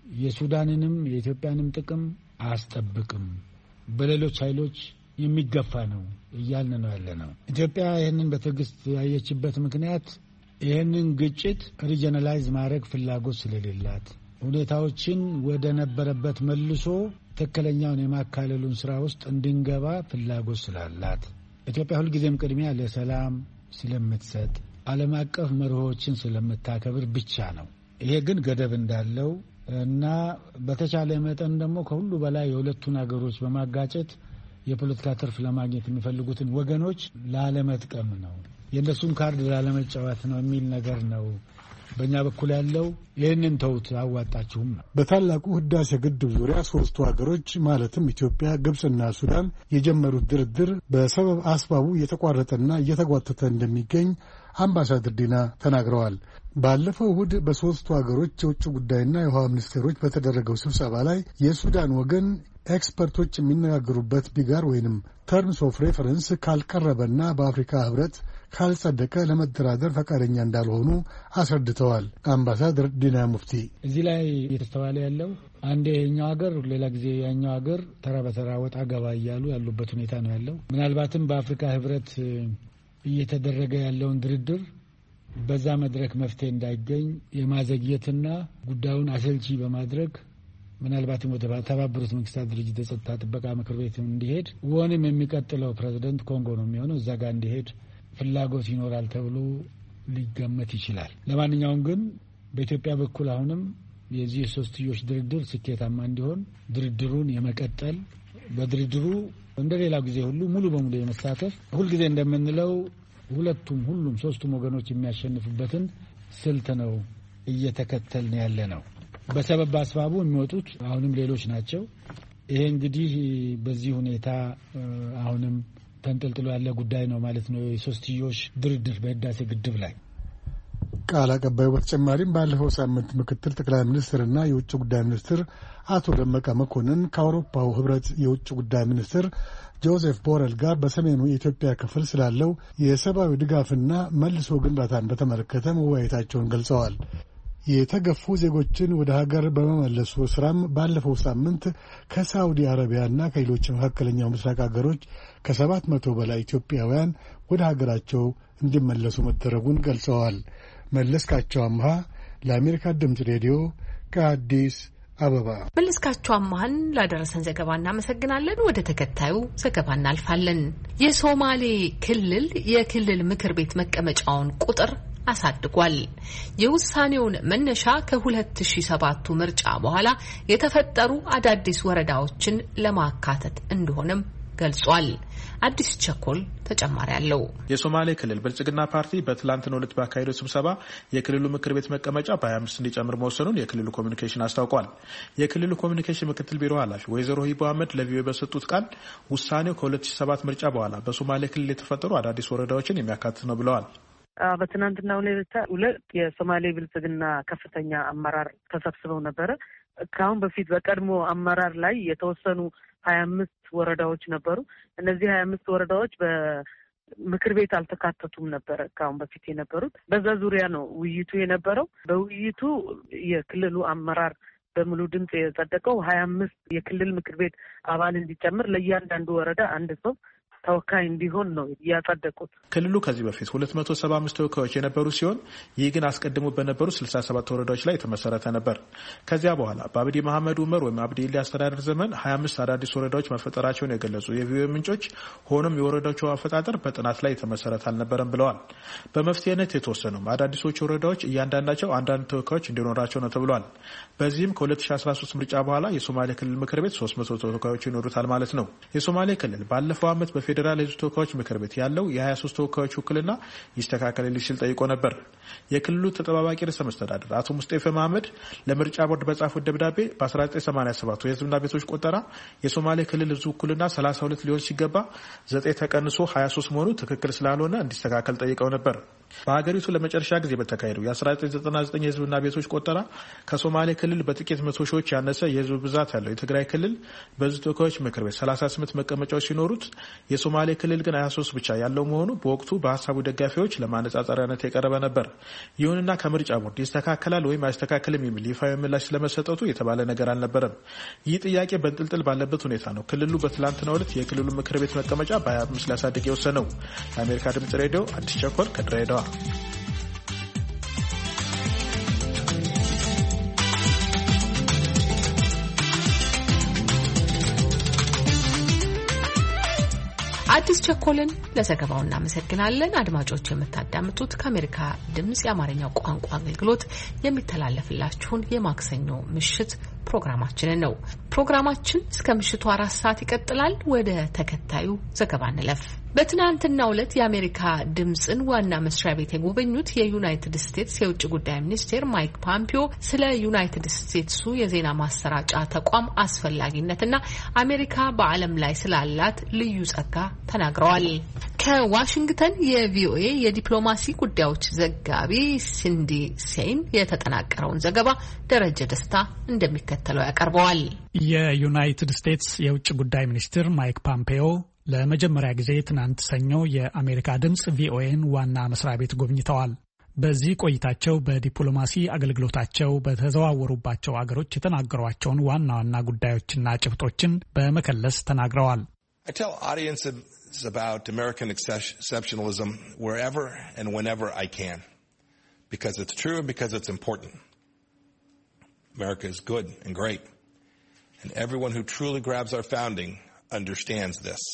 የሱዳንንም የኢትዮጵያንም ጥቅም አያስጠብቅም፣ በሌሎች ኃይሎች የሚገፋ ነው እያልን ነው ያለ ነው። ኢትዮጵያ ይህንን በትዕግስት ያየችበት ምክንያት ይህንን ግጭት ሪጀናላይዝ ማድረግ ፍላጎት ስለሌላት ሁኔታዎችን ወደ ነበረበት መልሶ ትክክለኛውን የማካለሉን ስራ ውስጥ እንድንገባ ፍላጎት ስላላት ኢትዮጵያ ሁልጊዜም ቅድሚያ ለሰላም ስለምትሰጥ ዓለም አቀፍ መርሆችን ስለምታከብር ብቻ ነው። ይሄ ግን ገደብ እንዳለው እና በተቻለ መጠን ደግሞ ከሁሉ በላይ የሁለቱን ሀገሮች በማጋጨት የፖለቲካ ትርፍ ለማግኘት የሚፈልጉትን ወገኖች ላለመጥቀም ነው፣ የእነሱን ካርድ ላለመጫወት ነው የሚል ነገር ነው በእኛ በኩል ያለው። ይህንን ተውት አዋጣችሁም ነው። በታላቁ ህዳሴ ግድብ ዙሪያ ሶስቱ ሀገሮች ማለትም ኢትዮጵያ፣ ግብጽና ሱዳን የጀመሩት ድርድር በሰበብ አስባቡ እየተቋረጠና እየተጓተተ እንደሚገኝ አምባሳደር ዲና ተናግረዋል። ባለፈው እሁድ በሶስቱ ሀገሮች የውጭ ጉዳይና የውሃ ሚኒስቴሮች በተደረገው ስብሰባ ላይ የሱዳን ወገን ኤክስፐርቶች የሚነጋገሩበት ቢጋር ወይንም ተርምስ ኦፍ ሬፈረንስ ካልቀረበና በአፍሪካ ህብረት ካልጸደቀ ለመደራደር ፈቃደኛ እንዳልሆኑ አስረድተዋል። አምባሳደር ዲና ሙፍቲ እዚህ ላይ እየተስተዋለ ያለው አንዴ የኛው ሀገር ሌላ ጊዜ ያኛው ሀገር ተራ በተራ ወጣ ገባ እያሉ ያሉበት ሁኔታ ነው ያለው። ምናልባትም በአፍሪካ ህብረት እየተደረገ ያለውን ድርድር በዛ መድረክ መፍትሄ እንዳይገኝ የማዘግየትና ጉዳዩን አሰልቺ በማድረግ ምናልባትም ወደ ተባበሩት መንግስታት ድርጅት የጸጥታ ጥበቃ ምክር ቤት እንዲሄድ ወንም የሚቀጥለው ፕሬዝዳንት ኮንጎ ነው የሚሆነው እዛ ጋር እንዲሄድ ፍላጎት ይኖራል ተብሎ ሊገመት ይችላል። ለማንኛውም ግን በኢትዮጵያ በኩል አሁንም የዚህ የሶስትዮሽ ድርድር ስኬታማ እንዲሆን ድርድሩን የመቀጠል በድርድሩ እንደሌላው ጊዜ ሁሉ ሙሉ በሙሉ የመሳተፍ ሁልጊዜ እንደምንለው ሁለቱም ሁሉም ሶስቱም ወገኖች የሚያሸንፉበትን ስልት ነው እየተከተልን ያለ ነው። በሰበብ አስባቡ የሚወጡት አሁንም ሌሎች ናቸው። ይሄ እንግዲህ በዚህ ሁኔታ አሁንም ተንጠልጥሎ ያለ ጉዳይ ነው ማለት ነው የሶስትዮሽ ድርድር በህዳሴ ግድብ ላይ። ቃል አቀባዩ በተጨማሪም ባለፈው ሳምንት ምክትል ጠቅላይ ሚኒስትርና የውጭ ጉዳይ ሚኒስትር አቶ ደመቀ መኮንን ከአውሮፓው ህብረት የውጭ ጉዳይ ሚኒስትር ጆሴፍ ቦረል ጋር በሰሜኑ የኢትዮጵያ ክፍል ስላለው የሰብአዊ ድጋፍና መልሶ ግንባታን በተመለከተ መወያየታቸውን ገልጸዋል። የተገፉ ዜጎችን ወደ ሀገር በመመለሱ ስራም ባለፈው ሳምንት ከሳዑዲ አረቢያና ከሌሎች መካከለኛው ምስራቅ ሀገሮች ከሰባት መቶ በላይ ኢትዮጵያውያን ወደ ሀገራቸው እንዲመለሱ መደረጉን ገልጸዋል። መለስካቸው አምሃ ለአሜሪካ ድምፅ ሬዲዮ ከአዲስ አበባ። መለስካቸው አምሃን ላደረሰን ዘገባ እናመሰግናለን። ወደ ተከታዩ ዘገባ እናልፋለን። የሶማሌ ክልል የክልል ምክር ቤት መቀመጫውን ቁጥር አሳድጓል። የውሳኔውን መነሻ ከሁለት ሺህ ሰባቱ ምርጫ በኋላ የተፈጠሩ አዳዲስ ወረዳዎችን ለማካተት እንደሆነም ገልጿል። አዲስ ቸኮል ተጨማሪ አለው። የሶማሌ ክልል ብልጽግና ፓርቲ በትላንትናው ዕለት ባካሄደው ስብሰባ የክልሉ ምክር ቤት መቀመጫ በሀያ አምስት እንዲጨምር መወሰኑን የክልሉ ኮሚኒኬሽን አስታውቋል። የክልሉ ኮሚኒኬሽን ምክትል ቢሮ ኃላፊ ወይዘሮ ሂቦ አህመድ ለቪኦኤ በሰጡት ቃል ውሳኔው ከሁለት ሺህ ሰባት ምርጫ በኋላ በሶማሌ ክልል የተፈጠሩ አዳዲስ ወረዳዎችን የሚያካትት ነው ብለዋል። በትናንትናው ዕለት የሶማሌ ብልጽግና ከፍተኛ አመራር ተሰብስበው ነበረ። ከአሁን በፊት በቀድሞ አመራር ላይ የተወሰኑ ሀያ አምስት ወረዳዎች ነበሩ። እነዚህ ሀያ አምስት ወረዳዎች በምክር ቤት አልተካተቱም ነበረ ከአሁን በፊት የነበሩት። በዛ ዙሪያ ነው ውይይቱ የነበረው። በውይይቱ የክልሉ አመራር በሙሉ ድምጽ የጸደቀው ሀያ አምስት የክልል ምክር ቤት አባል እንዲጨምር ለእያንዳንዱ ወረዳ አንድ ሰው ተወካይ እንዲሆን ነው ያጸደቁት። ክልሉ ከዚህ በፊት ሁለት መቶ ሰባ አምስት ተወካዮች የነበሩ ሲሆን ይህ ግን አስቀድሞ በነበሩ ስልሳ ሰባት ወረዳዎች ላይ የተመሰረተ ነበር። ከዚያ በኋላ በአብዲ መሐመድ ዑመር ወይም አብዲ ኢሊ አስተዳደር ዘመን ሀያ አምስት አዳዲስ ወረዳዎች መፈጠራቸውን የገለጹ የቪኦኤ ምንጮች ሆኖም የወረዳዎቹ አፈጣጠር በጥናት ላይ የተመሰረተ አልነበረም ብለዋል። በመፍትሄነት የተወሰኑም አዳዲሶቹ ወረዳዎች እያንዳንዳቸው አንዳንድ ተወካዮች እንዲኖራቸው ነው ተብሏል። በዚህም ከ2013 ምርጫ በኋላ የሶማሌ ክልል ምክር ቤት ሶስት መቶ ተወካዮች ይኖሩታል ማለት ነው። የሶማሌ ክልል ባለፈው ዓመት በፌዴራል ሕዝብ ተወካዮች ምክር ቤት ያለው የሀያ ሶስት ተወካዮች ውክልና ይስተካከልልኝ ሲል ጠይቆ ነበር። የክልሉ ተጠባባቂ ርዕሰ መስተዳድር አቶ ሙስጤፋ መሐመድ ለምርጫ ቦርድ በጻፉት ደብዳቤ በ1987 የሕዝብና ቤቶች ቆጠራ የሶማሌ ክልል ሕዝብ ውክልና ሰላሳ ሁለት ሊሆን ሲገባ ዘጠኝ ተቀንሶ ሀያ ሶስት መሆኑ ትክክል ስላልሆነ እንዲስተካከል ጠይቀው ነበር። በሀገሪቱ ለመጨረሻ ጊዜ በተካሄደው የ1999 የሕዝብና ቤቶች ቆጠራ ከሶማሌ ክልል በጥቂት መቶ ሺዎች ያነሰ የሕዝብ ብዛት ያለው የትግራይ ክልል በሕዝብ ተወካዮች ምክር ቤት ሰላሳ ስምንት መቀመጫዎች ሲኖሩት የሶማሌ ክልል ግን ሀያ ሶስት ብቻ ያለው መሆኑ በወቅቱ በሀሳቡ ደጋፊዎች ለማነጻጸሪያነት የቀረበ ነበር። ይሁንና ከምርጫ ቦርድ ይስተካከላል ወይም አይስተካከልም የሚል ይፋዊ ምላሽ ስለመሰጠቱ የተባለ ነገር አልነበረም። ይህ ጥያቄ በንጥልጥል ባለበት ሁኔታ ነው ክልሉ በትላንትናው ዕለት የክልሉ ምክር ቤት መቀመጫ በሀያ አምስት ሊያሳድግ የወሰነው። ለአሜሪካ ድምጽ ሬዲዮ አዲስ ቸኮል ከድሬዳዋ። አዲስ ቸኮልን ለዘገባው እናመሰግናለን። አድማጮች የምታዳምጡት ከአሜሪካ ድምጽ የአማርኛው ቋንቋ አገልግሎት የሚተላለፍላችሁን የማክሰኞ ምሽት ፕሮግራማችንን ነው። ፕሮግራማችን እስከ ምሽቱ አራት ሰዓት ይቀጥላል። ወደ ተከታዩ ዘገባ እንለፍ። በትናንትናው ዕለት የአሜሪካ ድምጽን ዋና መስሪያ ቤት የጎበኙት የዩናይትድ ስቴትስ የውጭ ጉዳይ ሚኒስቴር ማይክ ፖምፒዮ ስለ ዩናይትድ ስቴትሱ የዜና ማሰራጫ ተቋም አስፈላጊነትና አሜሪካ በዓለም ላይ ስላላት ልዩ ጸጋ ተናግረዋል። ከዋሽንግተን የቪኦኤ የዲፕሎማሲ ጉዳዮች ዘጋቢ ሲንዲ ሴይን የተጠናቀረውን ዘገባ ደረጀ ደስታ እንደሚከተለው ያቀርበዋል። የዩናይትድ ስቴትስ የውጭ ጉዳይ ሚኒስትር ማይክ ፖምፒዮ ለመጀመሪያ ጊዜ ትናንት ሰኞ የአሜሪካ ድምጽ ቪኦኤን ዋና መስሪያ ቤት ጎብኝተዋል። በዚህ ቆይታቸው በዲፕሎማሲ አገልግሎታቸው በተዘዋወሩባቸው አገሮች የተናገሯቸውን ዋና ዋና ጉዳዮችና ጭብጦችን በመከለስ ተናግረዋል። I tell audiences about American exceptionalism wherever and whenever I can, because it's true and because it's important. America is good and great, and everyone who truly grabs our founding understands this.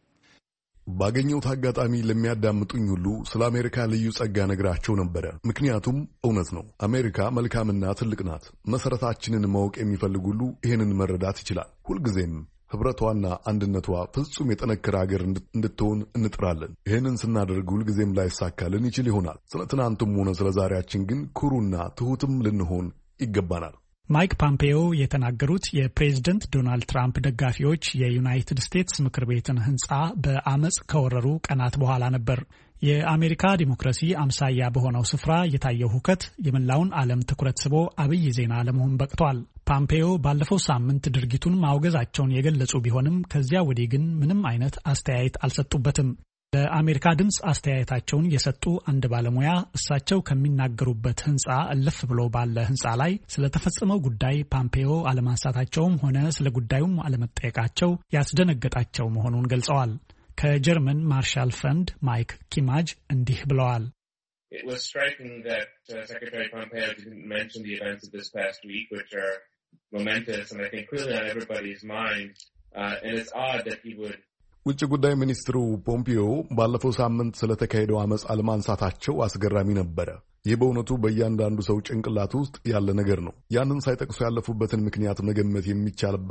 ባገኘሁት አጋጣሚ ለሚያዳምጡኝ ሁሉ ስለ አሜሪካ ልዩ ጸጋ ነግራቸው ነበረ። ምክንያቱም እውነት ነው። አሜሪካ መልካምና ትልቅ ናት። መሰረታችንን ማወቅ የሚፈልግ ሁሉ ይህንን መረዳት ይችላል። ሁልጊዜም ህብረቷና አንድነቷ ፍጹም የጠነከረ ሀገር እንድትሆን እንጥራለን። ይህንን ስናደርግ ሁልጊዜም ላይሳካልን ይችል ይሆናል። ስለ ትናንቱም ሆነ ስለ ዛሬያችን ግን ኩሩና ትሁትም ልንሆን ይገባናል። ማይክ ፖምፒዮ የተናገሩት የፕሬዝደንት ዶናልድ ትራምፕ ደጋፊዎች የዩናይትድ ስቴትስ ምክር ቤትን ህንጻ በአመጽ ከወረሩ ቀናት በኋላ ነበር። የአሜሪካ ዲሞክራሲ አምሳያ በሆነው ስፍራ የታየው ሁከት የመላውን ዓለም ትኩረት ስቦ አብይ ዜና ለመሆን በቅቷል። ፖምፒዮ ባለፈው ሳምንት ድርጊቱን ማውገዛቸውን የገለጹ ቢሆንም ከዚያ ወዲህ ግን ምንም አይነት አስተያየት አልሰጡበትም። ለአሜሪካ ድምጽ አስተያየታቸውን የሰጡ አንድ ባለሙያ እሳቸው ከሚናገሩበት ህንጻ እልፍ ብሎ ባለ ህንጻ ላይ ስለተፈጸመው ጉዳይ ፖምፒዮ አለማንሳታቸውም ሆነ ስለ ጉዳዩም አለመጠየቃቸው ያስደነገጣቸው መሆኑን ገልጸዋል። ከጀርመን ማርሻል ፈንድ ማይክ ኪማጅ እንዲህ ብለዋል። It was striking that uh, Secretary Pompeo didn't mention the events of this past week, which are momentous and I think clearly on everybody's mind. Uh, and it's odd that he would ውጭ ጉዳይ ሚኒስትሩ ፖምፒዮ ባለፈው ሳምንት ስለተካሄደው አመጽ አለማንሳታቸው አስገራሚ ነበረ። ይህ በእውነቱ በእያንዳንዱ ሰው ጭንቅላት ውስጥ ያለ ነገር ነው። ያንን ሳይጠቅሱ ያለፉበትን ምክንያት መገመት የሚቻልበት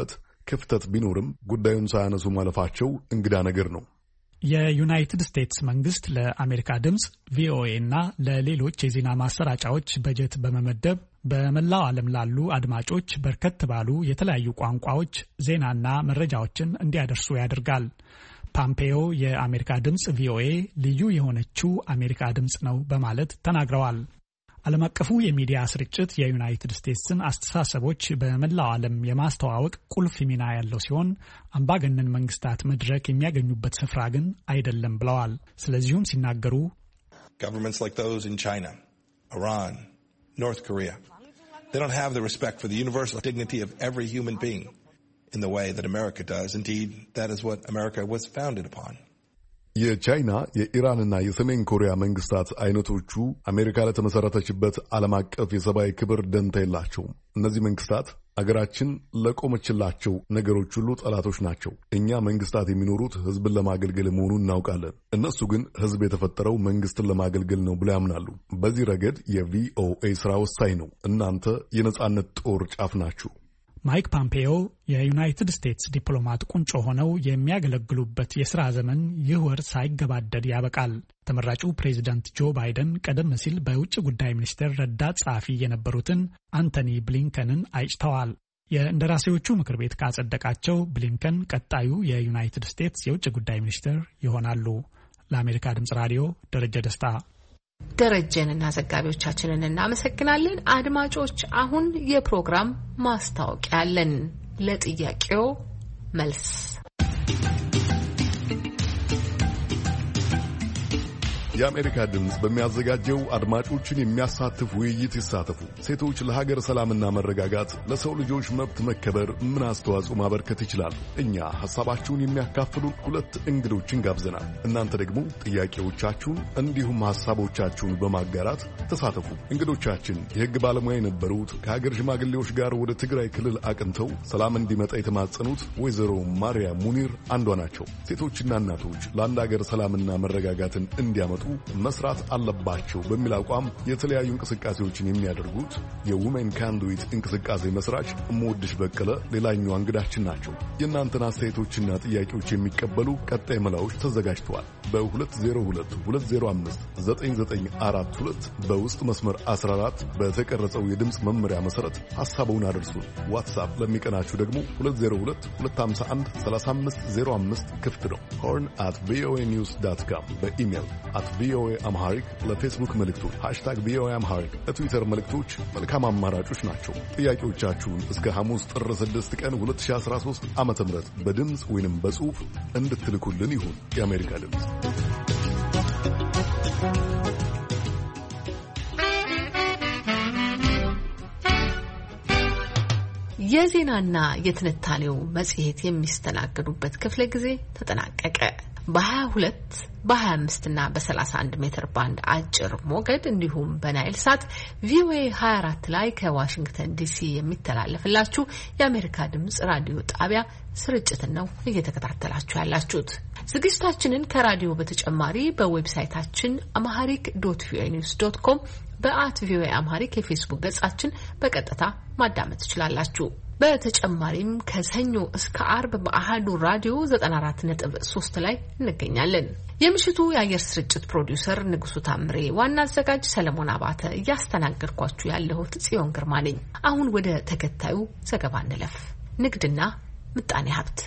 ክፍተት ቢኖርም ጉዳዩን ሳያነሱ ማለፋቸው እንግዳ ነገር ነው። የዩናይትድ ስቴትስ መንግስት ለአሜሪካ ድምጽ ቪኦኤ እና ለሌሎች የዜና ማሰራጫዎች በጀት በመመደብ በመላው ዓለም ላሉ አድማጮች በርከት ባሉ የተለያዩ ቋንቋዎች ዜናና መረጃዎችን እንዲያደርሱ ያደርጋል። ፓምፔዮ የአሜሪካ ድምጽ ቪኦኤ ልዩ የሆነችው አሜሪካ ድምጽ ነው በማለት ተናግረዋል። ዓለም አቀፉ የሚዲያ ስርጭት የዩናይትድ ስቴትስን አስተሳሰቦች በመላው ዓለም የማስተዋወቅ ቁልፍ ሚና ያለው ሲሆን አምባገነን መንግስታት መድረክ የሚያገኙበት ስፍራ ግን አይደለም ብለዋል። ስለዚሁም ሲናገሩ Governments like those in China, Iran, North Korea, they don't have the respect for the universal dignity of every human being in the way that America does. Indeed, that is what America was founded upon. የቻይና የኢራንና የሰሜን ኮሪያ መንግስታት አይነቶቹ አሜሪካ ለተመሰረተችበት ዓለም አቀፍ የሰብአዊ ክብር ደንታ የላቸውም። እነዚህ መንግስታት አገራችን ለቆመችላቸው ነገሮች ሁሉ ጠላቶች ናቸው። እኛ መንግስታት የሚኖሩት ህዝብን ለማገልገል መሆኑን እናውቃለን። እነሱ ግን ህዝብ የተፈጠረው መንግስትን ለማገልገል ነው ብለው ያምናሉ። በዚህ ረገድ የቪኦኤ ስራ ወሳኝ ነው። እናንተ የነጻነት ጦር ጫፍ ናችሁ። ማይክ ፖምፔዮ የዩናይትድ ስቴትስ ዲፕሎማት ቁንጮ ሆነው የሚያገለግሉበት የሥራ ዘመን ይህ ወር ሳይገባደድ ያበቃል። ተመራጩ ፕሬዚዳንት ጆ ባይደን ቀደም ሲል በውጭ ጉዳይ ሚኒስቴር ረዳት ጸሐፊ የነበሩትን አንቶኒ ብሊንከንን አጭተዋል። የእንደራሴዎቹ ምክር ቤት ካጸደቃቸው ብሊንከን ቀጣዩ የዩናይትድ ስቴትስ የውጭ ጉዳይ ሚኒስትር ይሆናሉ። ለአሜሪካ ድምጽ ራዲዮ ደረጀ ደስታ። ደረጀንና ዘጋቢዎቻችንን እናመሰግናለን። አድማጮች አሁን የፕሮግራም ማስታወቂያ አለን። ለጥያቄው መልስ የአሜሪካ ድምፅ በሚያዘጋጀው አድማጮችን የሚያሳትፍ ውይይት ይሳተፉ። ሴቶች ለሀገር ሰላምና መረጋጋት፣ ለሰው ልጆች መብት መከበር ምን አስተዋጽኦ ማበርከት ይችላሉ? እኛ ሐሳባችሁን የሚያካፍሉን ሁለት እንግዶችን ጋብዘናል። እናንተ ደግሞ ጥያቄዎቻችሁን እንዲሁም ሐሳቦቻችሁን በማጋራት ተሳተፉ። እንግዶቻችን የሕግ ባለሙያ የነበሩት ከሀገር ሽማግሌዎች ጋር ወደ ትግራይ ክልል አቅንተው ሰላም እንዲመጣ የተማጸኑት ወይዘሮ ማርያም ሙኒር አንዷ ናቸው። ሴቶችና እናቶች ለአንድ ሀገር ሰላምና መረጋጋትን እንዲያመጡ መስራት አለባቸው በሚል አቋም የተለያዩ እንቅስቃሴዎችን የሚያደርጉት የውሜን ካንዱዊት እንቅስቃሴ መስራች እምወድሽ በቀለ ሌላኛው እንግዳችን ናቸው። የእናንተን አስተያየቶችና ጥያቄዎች የሚቀበሉ ቀጣይ መላዎች ተዘጋጅተዋል። በሁለት ዜሮ ሁለት ሁለት ዜሮ አምስት ዘጠኝ ዘጠኝ አራት ሁለት በውስጥ መስመር አስራ አራት በተቀረጸው የድምፅ መመሪያ መሰረት ሐሳቡን አድርሱን። ዋትስአፕ ለሚቀናችሁ ደግሞ ሁለት ዜሮ ሁለት ሁለት አምሳ አንድ ሰላሳ አምስት ዜሮ አምስት ክፍት ነው። ሆርን አት ቪኦኤ ኒውስ ዳት ካም በኢሜይል አት ቪኦኤ አምሃሪክ ለፌስቡክ መልእክቶች ሃሽታግ ቪኦኤ አምሃሪክ ለትዊተር መልእክቶች መልካም አማራጮች ናቸው። ጥያቄዎቻችሁን እስከ ሐሙስ ጥር ስድስት ቀን ሁለት ሺህ አስራ ሦስት ዓመተ ምህረት በድምፅ ወይንም በጽሑፍ እንድትልኩልን ይሁን። የአሜሪካ ድምፅ የዜናና የትንታኔው መጽሔት የሚስተናገዱበት ክፍለ ጊዜ ተጠናቀቀ። በሀያ ሁለት በሀያ አምስት እና በሰላሳ አንድ ሜትር ባንድ አጭር ሞገድ እንዲሁም በናይል ሳት ቪኦኤ ሀያ አራት ላይ ከዋሽንግተን ዲሲ የሚተላለፍላችሁ የአሜሪካ ድምጽ ራዲዮ ጣቢያ ስርጭትን ነው እየተከታተላችሁ ያላችሁት። ዝግጅታችንን ከራዲዮ በተጨማሪ በዌብሳይታችን አምሃሪክ ዶት ቪኦኤ ኒውስ ዶት ኮም በአት ቪኦኤ አምሃሪክ የፌስቡክ ገጻችን በቀጥታ ማዳመጥ ትችላላችሁ። በተጨማሪም ከሰኞ እስከ አርብ በአሃዱ ራዲዮ ዘጠና አራት ነጥብ ሶስት ላይ እንገኛለን። የምሽቱ የአየር ስርጭት ፕሮዲውሰር ንጉሱ ታምሬ፣ ዋና አዘጋጅ ሰለሞን አባተ፣ እያስተናገድኳችሁ ያለሁት ጽዮን ግርማ ነኝ። አሁን ወደ ተከታዩ ዘገባ እንለፍ። ንግድና ምጣኔ ሀብት።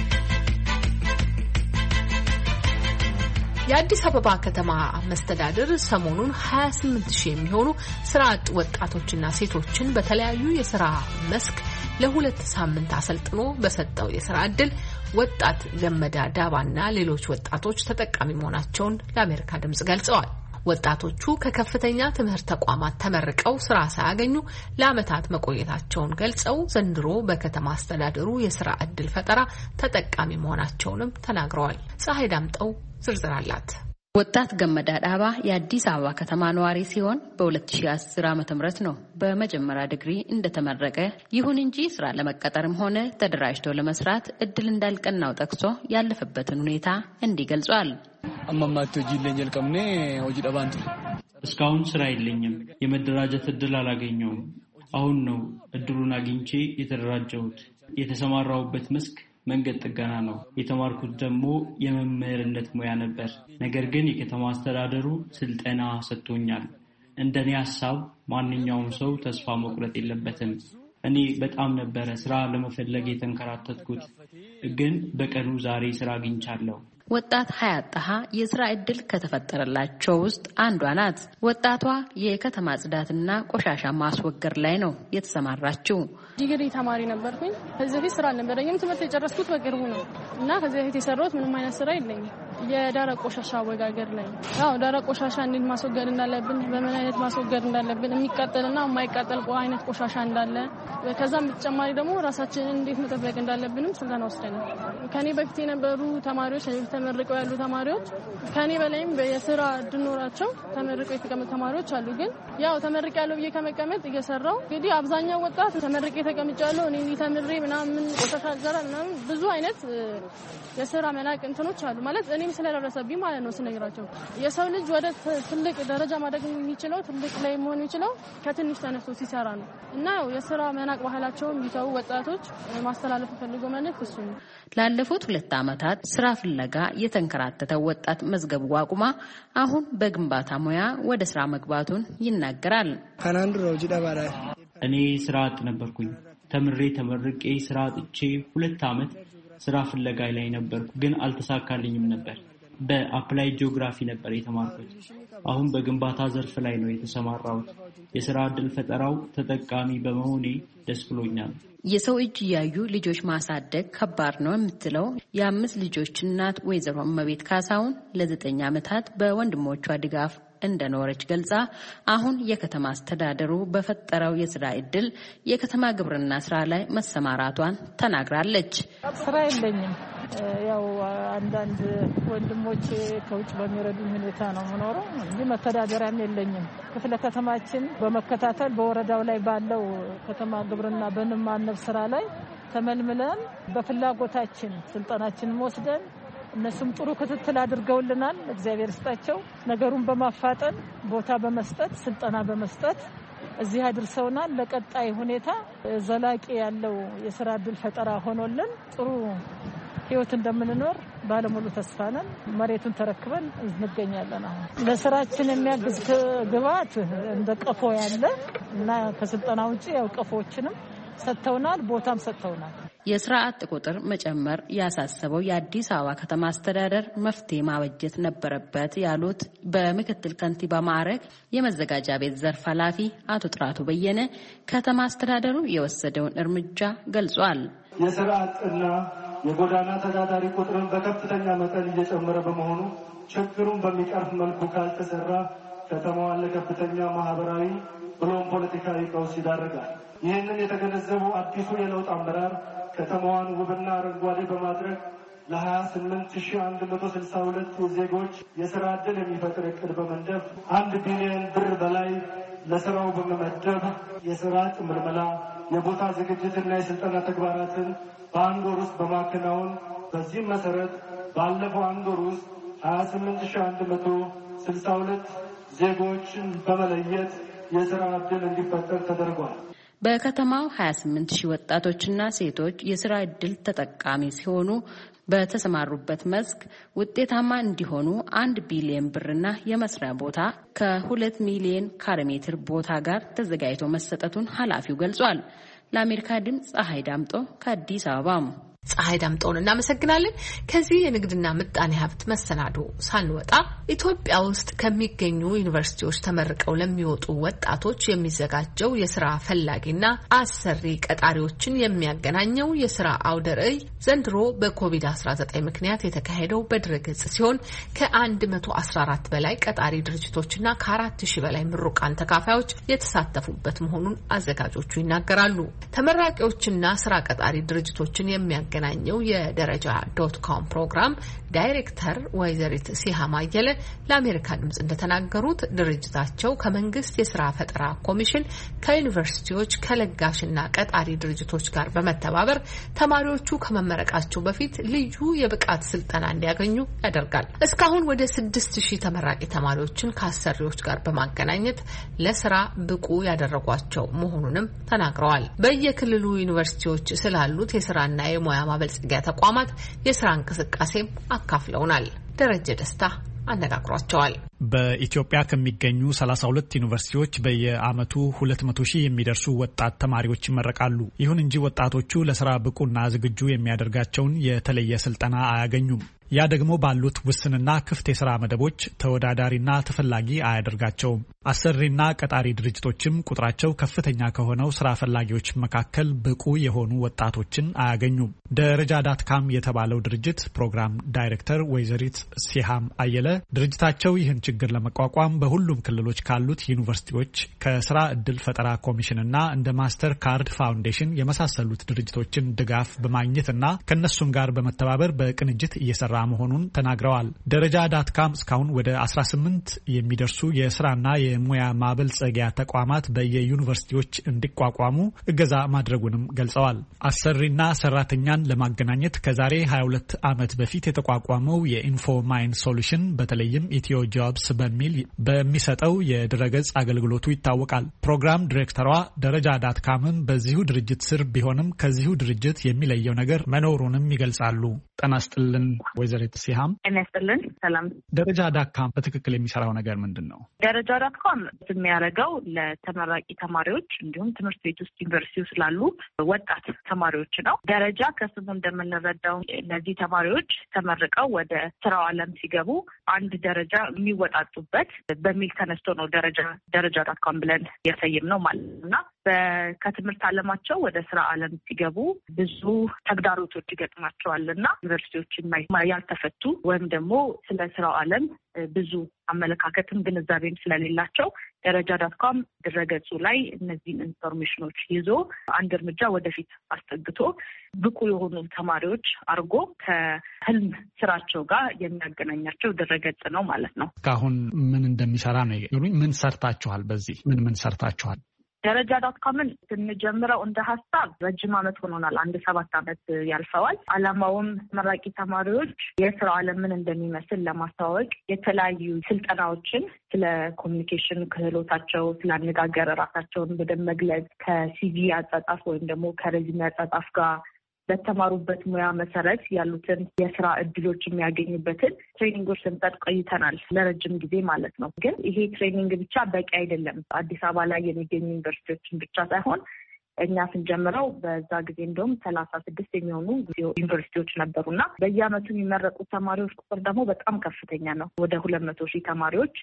የአዲስ አበባ ከተማ መስተዳድር ሰሞኑን ሀያ ስምንት ሺህ የሚሆኑ ስራ አጥ ወጣቶችና ሴቶችን በተለያዩ የስራ መስክ ለሁለት ሳምንት አሰልጥኖ በሰጠው የስራ ዕድል ወጣት ገመዳ ዳባና ሌሎች ወጣቶች ተጠቃሚ መሆናቸውን ለአሜሪካ ድምጽ ገልጸዋል። ወጣቶቹ ከከፍተኛ ትምህርት ተቋማት ተመርቀው ስራ ሳያገኙ ለዓመታት መቆየታቸውን ገልጸው ዘንድሮ በከተማ አስተዳደሩ የስራ ዕድል ፈጠራ ተጠቃሚ መሆናቸውንም ተናግረዋል። ፀሐይ ዳምጠው ዝርዝር አላት። ወጣት ገመዳ ዳባ የአዲስ አበባ ከተማ ነዋሪ ሲሆን በሁለት ሺህ አስር ዓመተ ምህረት ነው በመጀመሪያ ዲግሪ እንደተመረቀ። ይሁን እንጂ ስራ ለመቀጠርም ሆነ ተደራጅቶ ለመስራት እድል እንዳልቀናው ጠቅሶ ያለፈበትን ሁኔታ እንዲህ ገልጿል። አማማቶ ጂለኝ ልቀምኔ ወጂ ዳባንቱ እስካሁን ስራ የለኝም። የመደራጀት እድል አላገኘውም። አሁን ነው እድሉን አግኝቼ የተደራጀሁት። የተሰማራሁበት መስክ መንገድ ጥገና ነው። የተማርኩት ደግሞ የመምህርነት ሙያ ነበር። ነገር ግን የከተማ አስተዳደሩ ስልጠና ሰጥቶኛል። እንደኔ ሐሳብ ማንኛውም ሰው ተስፋ መቁረጥ የለበትም። እኔ በጣም ነበረ ስራ ለመፈለግ የተንከራተትኩት፣ ግን በቀኑ ዛሬ ስራ አግኝቻለሁ። ወጣት ሀያት ጣሃ የስራ እድል ከተፈጠረላቸው ውስጥ አንዷ ናት። ወጣቷ የከተማ ጽዳትና ቆሻሻ ማስወገድ ላይ ነው የተሰማራችው። ዲግሪ ተማሪ ነበርኩኝ። ከዚህ በፊት ስራ አልነበረኝም። ትምህርት የጨረስኩት በቅርቡ ነው እና ከዚህ በፊት የሰራሁት ምንም አይነት ስራ የለኝም። የደረቅ ቆሻሻ አወጋገድ ላይ አዎ፣ ደረቅ ቆሻሻ እንዴት ማስወገድ እንዳለብን፣ በምን አይነት ማስወገድ እንዳለብን፣ የሚቃጠልና የማይቃጠል አይነት ቆሻሻ እንዳለ፣ ከዛም በተጨማሪ ደግሞ ራሳችንን እንዴት መጠበቅ እንዳለብንም ስልጠና ወስደናል። ከኔ በፊት የነበሩ ተማሪዎች ተመርቀው ያሉ ተማሪዎች ከኔ በላይም የስራ እድል ኖራቸው ተመርቀው የተቀመጡ ተማሪዎች አሉ። ግን ያው ተመርቀ ያለው ብዬ ከመቀመጥ እየሰራው እንግዲህ አብዛኛው ወጣት ተመርቀ ተቀምጫለሁ እኔ ተምሬ ምናምን ቆሻሻ አልዘራ ምናምን ብዙ አይነት የስራ መናቅ እንትኖች አሉ ማለት እኔም ስለደረሰብኝ ማለት ነው ስነግራቸው። የሰው ልጅ ወደ ትልቅ ደረጃ ማደግ የሚችለው ትልቅ ላይ መሆን የሚችለው ከትንሽ ተነስቶ ሲሰራ ነው እና የስራ መናቅ ባህላቸውን ቢተው ወጣቶች ማስተላለፍ ፈልገው መልእክት እሱ ነው። ላለፉት ሁለት ዓመታት ስራ ፍለጋ የተንከራተተው ወጣት መዝገቡ ዋቁማ አሁን በግንባታ ሙያ ወደ ስራ መግባቱን ይናገራል። እኔ ስራ አጥ ነበርኩኝ። ተምሬ ተመርቄ ስራ አጥቼ ሁለት ዓመት ስራ ፍለጋ ላይ ነበርኩ፣ ግን አልተሳካልኝም ነበር። በአፕላይ ጂኦግራፊ ነበር የተማርኩት። አሁን በግንባታ ዘርፍ ላይ ነው የተሰማራሁት። የስራ ዕድል ፈጠራው ተጠቃሚ በመሆኔ ደስ ብሎኛል። የሰው እጅ እያዩ ልጆች ማሳደግ ከባድ ነው የምትለው የአምስት ልጆች እናት ወይዘሮ እመቤት ካሳሁን ለዘጠኝ ዓመታት በወንድሞቿ ድጋፍ እንደኖረች ገልጻ አሁን የከተማ አስተዳደሩ በፈጠረው የስራ ዕድል የከተማ ግብርና ስራ ላይ መሰማራቷን ተናግራለች። ስራ የለኝም። ያው አንዳንድ ወንድሞቼ ከውጭ በሚረዱኝ ሁኔታ ነው የምኖረው እንጂ መተዳደሪያም የለኝም። ክፍለ ከተማችን በመከታተል በወረዳው ላይ ባለው ከተማ ግብርና በንብ ማነብ ስራ ላይ ተመልምለን በፍላጎታችን ስልጠናችንን ወስደን እነሱም ጥሩ ክትትል አድርገውልናል። እግዚአብሔር ይስጣቸው። ነገሩን በማፋጠን ቦታ በመስጠት ስልጠና በመስጠት እዚህ አድርሰውናል። ለቀጣይ ሁኔታ ዘላቂ ያለው የስራ ዕድል ፈጠራ ሆኖልን ጥሩ ህይወት እንደምንኖር ባለሙሉ ተስፋ ነን። መሬቱን ተረክበን እንገኛለን። አሁን ለስራችን የሚያግዝ ግብዓት እንደ ቀፎ ያለ እና ከስልጠና ውጪ ያው ቀፎዎችንም ሰጥተውናል፣ ቦታም ሰጥተውናል። የስራ አጥ ቁጥር መጨመር ያሳሰበው የአዲስ አበባ ከተማ አስተዳደር መፍትሄ ማበጀት ነበረበት ያሉት በምክትል ከንቲባ ማዕረግ የመዘጋጃ ቤት ዘርፍ ኃላፊ አቶ ጥራቱ በየነ ከተማ አስተዳደሩ የወሰደውን እርምጃ ገልጿል። የስራ አጥና የጎዳና ተዳዳሪ ቁጥርን በከፍተኛ መጠን እየጨመረ በመሆኑ ችግሩን በሚቀርፍ መልኩ ካልተሰራ ከተማዋን ለከፍተኛ ማህበራዊ ብሎም ፖለቲካዊ ቀውስ ይዳረጋል። ይህንን የተገነዘቡ አዲሱ የለውጥ አመራር ከተማዋን ውብና አረንጓዴ በማድረግ ለሀያ ስምንት ሺህ አንድ መቶ ስልሳ ሁለት ዜጎች የስራ ዕድል የሚፈጥር እቅድ በመንደፍ አንድ ቢሊዮን ብር በላይ ለስራው በመመደብ የስራ አጥ ምልመላ፣ የቦታ ዝግጅትና የስልጠና ተግባራትን በአንድ ወር ውስጥ በማከናወን በዚህም መሰረት ባለፈው አንድ ወር ውስጥ ሀያ ስምንት ሺህ አንድ መቶ ስልሳ ሁለት ዜጎችን በመለየት የስራ ዕድል እንዲፈጠር ተደርጓል። በከተማው ሀያ ስምንት ሺህ ወጣቶችና ሴቶች የስራ ዕድል ተጠቃሚ ሲሆኑ በተሰማሩበት መስክ ውጤታማ እንዲሆኑ አንድ ቢሊዮን ብርና የመስሪያ ቦታ ከሁለት ሚሊዮን ካሬ ሜትር ቦታ ጋር ተዘጋጅቶ መሰጠቱን ኃላፊው ገልጿል። ለአሜሪካ ድምፅ ፀሐይ ዳምጦ ከአዲስ አበባ። ፀሐይ ዳምጦን እናመሰግናለን። ከዚህ የንግድና ምጣኔ ሀብት መሰናዶ ሳንወጣ ኢትዮጵያ ውስጥ ከሚገኙ ዩኒቨርሲቲዎች ተመርቀው ለሚወጡ ወጣቶች የሚዘጋጀው የስራ ፈላጊና አሰሪ ቀጣሪዎችን የሚያገናኘው የስራ አውደ ርዕይ ዘንድሮ በኮቪድ አስራ ዘጠኝ ምክንያት የተካሄደው በድረገጽ ሲሆን ከአንድ መቶ አስራ አራት በላይ ቀጣሪ ድርጅቶችና ከአራት ሺህ በላይ ምሩቃን ተካፋዮች የተሳተፉበት መሆኑን አዘጋጆቹ ይናገራሉ። ተመራቂዎችና ስራ ቀጣሪ ድርጅቶችን የሚያ የሚያገናኘው የደረጃ ዶት ኮም ፕሮግራም ዳይሬክተር ወይዘሪት ሲሃም አየለ ለአሜሪካ ድምጽ እንደተናገሩት ድርጅታቸው ከመንግስት የስራ ፈጠራ ኮሚሽን ከዩኒቨርሲቲዎች ከለጋሽና ቀጣሪ ድርጅቶች ጋር በመተባበር ተማሪዎቹ ከመመረቃቸው በፊት ልዩ የብቃት ስልጠና እንዲያገኙ ያደርጋል። እስካሁን ወደ ስድስት ሺህ ተመራቂ ተማሪዎችን ከአሰሪዎች ጋር በማገናኘት ለስራ ብቁ ያደረጓቸው መሆኑንም ተናግረዋል። በየክልሉ ዩኒቨርሲቲዎች ስላሉት የስራና የሙያ ማበልጸጊያ ተቋማት የስራ እንቅስቃሴም አካፍለውናል። ደረጀ ደስታ አነጋግሯቸዋል። በኢትዮጵያ ከሚገኙ ሰላሳ ሁለት ዩኒቨርሲቲዎች በየዓመቱ ሁለት መቶ ሺህ የሚደርሱ ወጣት ተማሪዎች ይመረቃሉ። ይሁን እንጂ ወጣቶቹ ለስራ ብቁና ዝግጁ የሚያደርጋቸውን የተለየ ስልጠና አያገኙም። ያ ደግሞ ባሉት ውስንና ክፍት የስራ መደቦች ተወዳዳሪና ተፈላጊ አያደርጋቸውም። አሰሪና ቀጣሪ ድርጅቶችም ቁጥራቸው ከፍተኛ ከሆነው ስራ ፈላጊዎች መካከል ብቁ የሆኑ ወጣቶችን አያገኙም። ደረጃ ዳትካም የተባለው ድርጅት ፕሮግራም ዳይሬክተር ወይዘሪት ሲሃም አየለ ድርጅታቸው ይህን ችግር ለመቋቋም በሁሉም ክልሎች ካሉት ዩኒቨርሲቲዎች ከስራ እድል ፈጠራ ኮሚሽንና እንደ ማስተር ካርድ ፋውንዴሽን የመሳሰሉት ድርጅቶችን ድጋፍ በማግኘትና ከነሱም ጋር በመተባበር በቅንጅት እየሰራ መሆኑን ተናግረዋል። ደረጃ ዳትካም እስካሁን ወደ አስራ ስምንት የሚደርሱ የስራና የሙያ ማበልጸጊያ ተቋማት በየዩኒቨርሲቲዎች እንዲቋቋሙ እገዛ ማድረጉንም ገልጸዋል። አሰሪና ሰራተኛን ለማገናኘት ከዛሬ ሀያ ሁለት ዓመት በፊት የተቋቋመው የኢንፎ ማይን ሶሉሽን በተለይም ኢትዮ ጆብስ በሚል በሚሰጠው የድረገጽ አገልግሎቱ ይታወቃል። ፕሮግራም ዲሬክተሯ ደረጃ ዳትካምም በዚሁ ድርጅት ስር ቢሆንም ከዚሁ ድርጅት የሚለየው ነገር መኖሩንም ይገልጻሉ። ጤና ይስጥልን ወይዘሪት ሲሃም። ጤና ይስጥልን። ሰላም። ደረጃ ዳትካም በትክክል የሚሰራው ነገር ምንድን ነው? ደረጃ ዳትካም የሚያደርገው ለተመራቂ ተማሪዎች እንዲሁም ትምህርት ቤት ውስጥ ዩኒቨርሲቲ ስላሉ ወጣት ተማሪዎች ነው። ደረጃ ከስሙ እንደምንረዳው እነዚህ ተማሪዎች ተመርቀው ወደ ስራው ዓለም ሲገቡ አንድ ደረጃ የሚወጣጡበት በሚል ተነስቶ ነው ደረጃ ደረጃ ዳትካም ብለን የሰየም ነው ማለት እና ከትምህርት ዓለማቸው ወደ ስራ ዓለም ሲገቡ ብዙ ተግዳሮቶች ይገጥማቸዋል እና ዩኒቨርሲቲዎችን ያልተፈቱ ወይም ደግሞ ስለ ስራው ዓለም ብዙ አመለካከትም ግንዛቤም ስለሌላቸው ደረጃ ዳትካም ድረገጹ ላይ እነዚህን ኢንፎርሜሽኖች ይዞ አንድ እርምጃ ወደፊት አስጠግቶ ብቁ የሆኑ ተማሪዎች አድርጎ ከህልም ስራቸው ጋር የሚያገናኛቸው ድረገጽ ነው ማለት ነው። እስካሁን ምን እንደሚሰራ ነው ይሉኝ። ምን ሰርታችኋል? በዚህ ምን ምን ሰርታችኋል? ደረጃ ዳትካምን ስንጀምረው እንደ ሀሳብ ረጅም ዓመት ሆኖናል። አንድ ሰባት ዓመት ያልፈዋል። ዓላማውም ተመራቂ ተማሪዎች የስራ ዓለም ምን እንደሚመስል ለማስተዋወቅ የተለያዩ ስልጠናዎችን ስለ ኮሚኒኬሽን ክህሎታቸው፣ ስለ አነጋገር ራሳቸውን በደንብ መግለጽ ከሲቪ አጻጻፍ ወይም ደግሞ ከሬዚሜ አጻጻፍ ጋር በተማሩበት ሙያ መሰረት ያሉትን የስራ እድሎች የሚያገኙበትን ትሬኒንጎች ስንሰጥ ቆይተናል ለረጅም ጊዜ ማለት ነው። ግን ይሄ ትሬኒንግ ብቻ በቂ አይደለም። አዲስ አበባ ላይ የሚገኙ ዩኒቨርሲቲዎችን ብቻ ሳይሆን እኛ ስንጀምረው በዛ ጊዜ እንደውም ሰላሳ ስድስት የሚሆኑ ዩኒቨርሲቲዎች ነበሩና በየአመቱ የሚመረቁ ተማሪዎች ቁጥር ደግሞ በጣም ከፍተኛ ነው። ወደ ሁለት መቶ ሺህ ተማሪዎች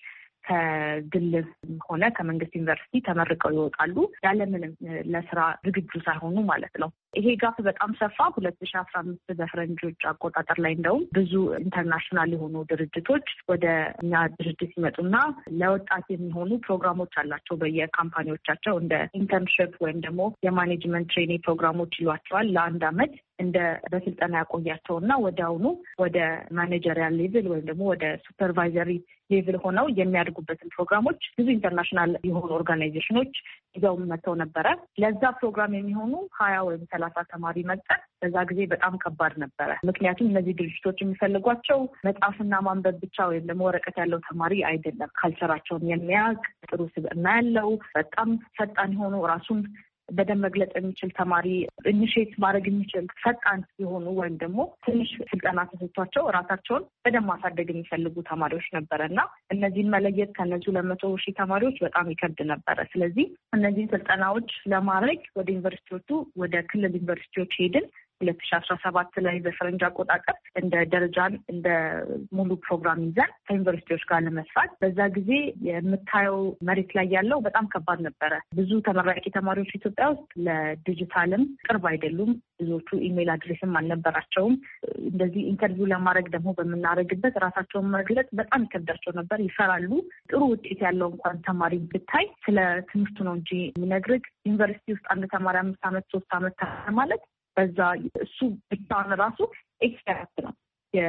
ከግል ሆነ ከመንግስት ዩኒቨርሲቲ ተመርቀው ይወጣሉ ያለምንም ለስራ ዝግጁ ሳይሆኑ ማለት ነው። ይሄ ጋፍ በጣም ሰፋ። ሁለት ሺህ አስራ አምስት በፈረንጆች አቆጣጠር ላይ እንደውም ብዙ ኢንተርናሽናል የሆኑ ድርጅቶች ወደ እኛ ድርጅት ሲመጡና ለወጣት የሚሆኑ ፕሮግራሞች አላቸው በየካምፓኒዎቻቸው እንደ ኢንተርንሽፕ ወይም ደግሞ የማኔጅመንት ትሬኒንግ ፕሮግራሞች ይሏቸዋል። ለአንድ አመት እንደ በስልጠና ያቆያቸውና ወዲያውኑ ወደ ማኔጀሪያል ሌቭል ወይም ደግሞ ወደ ሱፐርቫይዘሪ ሌቭል ሆነው የሚያድጉበትን ፕሮግራሞች ብዙ ኢንተርናሽናል የሆኑ ኦርጋናይዜሽኖች ይዘው መጥተው ነበረ። ለዛ ፕሮግራም የሚሆኑ ሀያ ወይም ሰላሳ ተማሪ መጠን በዛ ጊዜ በጣም ከባድ ነበረ። ምክንያቱም እነዚህ ድርጅቶች የሚፈልጓቸው መጽሐፍና ማንበብ ብቻ ወይም ደግሞ ወረቀት ያለው ተማሪ አይደለም። ካልቸራቸውን የሚያውቅ ጥሩ ስብዕና ያለው በጣም ፈጣን የሆኑ ራሱን በደንብ መግለጽ የሚችል ተማሪ ኢኒሼት ማድረግ የሚችል ፈጣን የሆኑ ወይም ደግሞ ትንሽ ስልጠና ተሰጥቷቸው ራሳቸውን በደንብ ማሳደግ የሚፈልጉ ተማሪዎች ነበረ እና እነዚህን መለየት ከነዚህ ለመቶ ሺህ ተማሪዎች በጣም ይከብድ ነበረ። ስለዚህ እነዚህን ስልጠናዎች ለማድረግ ወደ ዩኒቨርሲቲዎቹ ወደ ክልል ዩኒቨርሲቲዎች ሄድን። ሁለት ሺህ አስራ ሰባት ላይ በፈረንጅ አቆጣጠር እንደ ደረጃን እንደ ሙሉ ፕሮግራም ይዘን ከዩኒቨርሲቲዎች ጋር ለመስራት በዛ ጊዜ የምታየው መሬት ላይ ያለው በጣም ከባድ ነበረ። ብዙ ተመራቂ ተማሪዎች ኢትዮጵያ ውስጥ ለዲጂታልም ቅርብ አይደሉም። ብዙዎቹ ኢሜይል አድሬስም አልነበራቸውም። እንደዚህ ኢንተርቪው ለማድረግ ደግሞ በምናደርግበት ራሳቸውን መግለጽ በጣም ይከብዳቸው ነበር፣ ይፈራሉ። ጥሩ ውጤት ያለው እንኳን ተማሪ ብታይ ስለ ትምህርቱ ነው እንጂ የሚነግርህ ዩኒቨርሲቲ ውስጥ አንድ ተማሪ አምስት ዓመት ሶስት ዓመት ማለት በዛ እሱ ብቻውን ራሱ ኤክስፐርት ነው።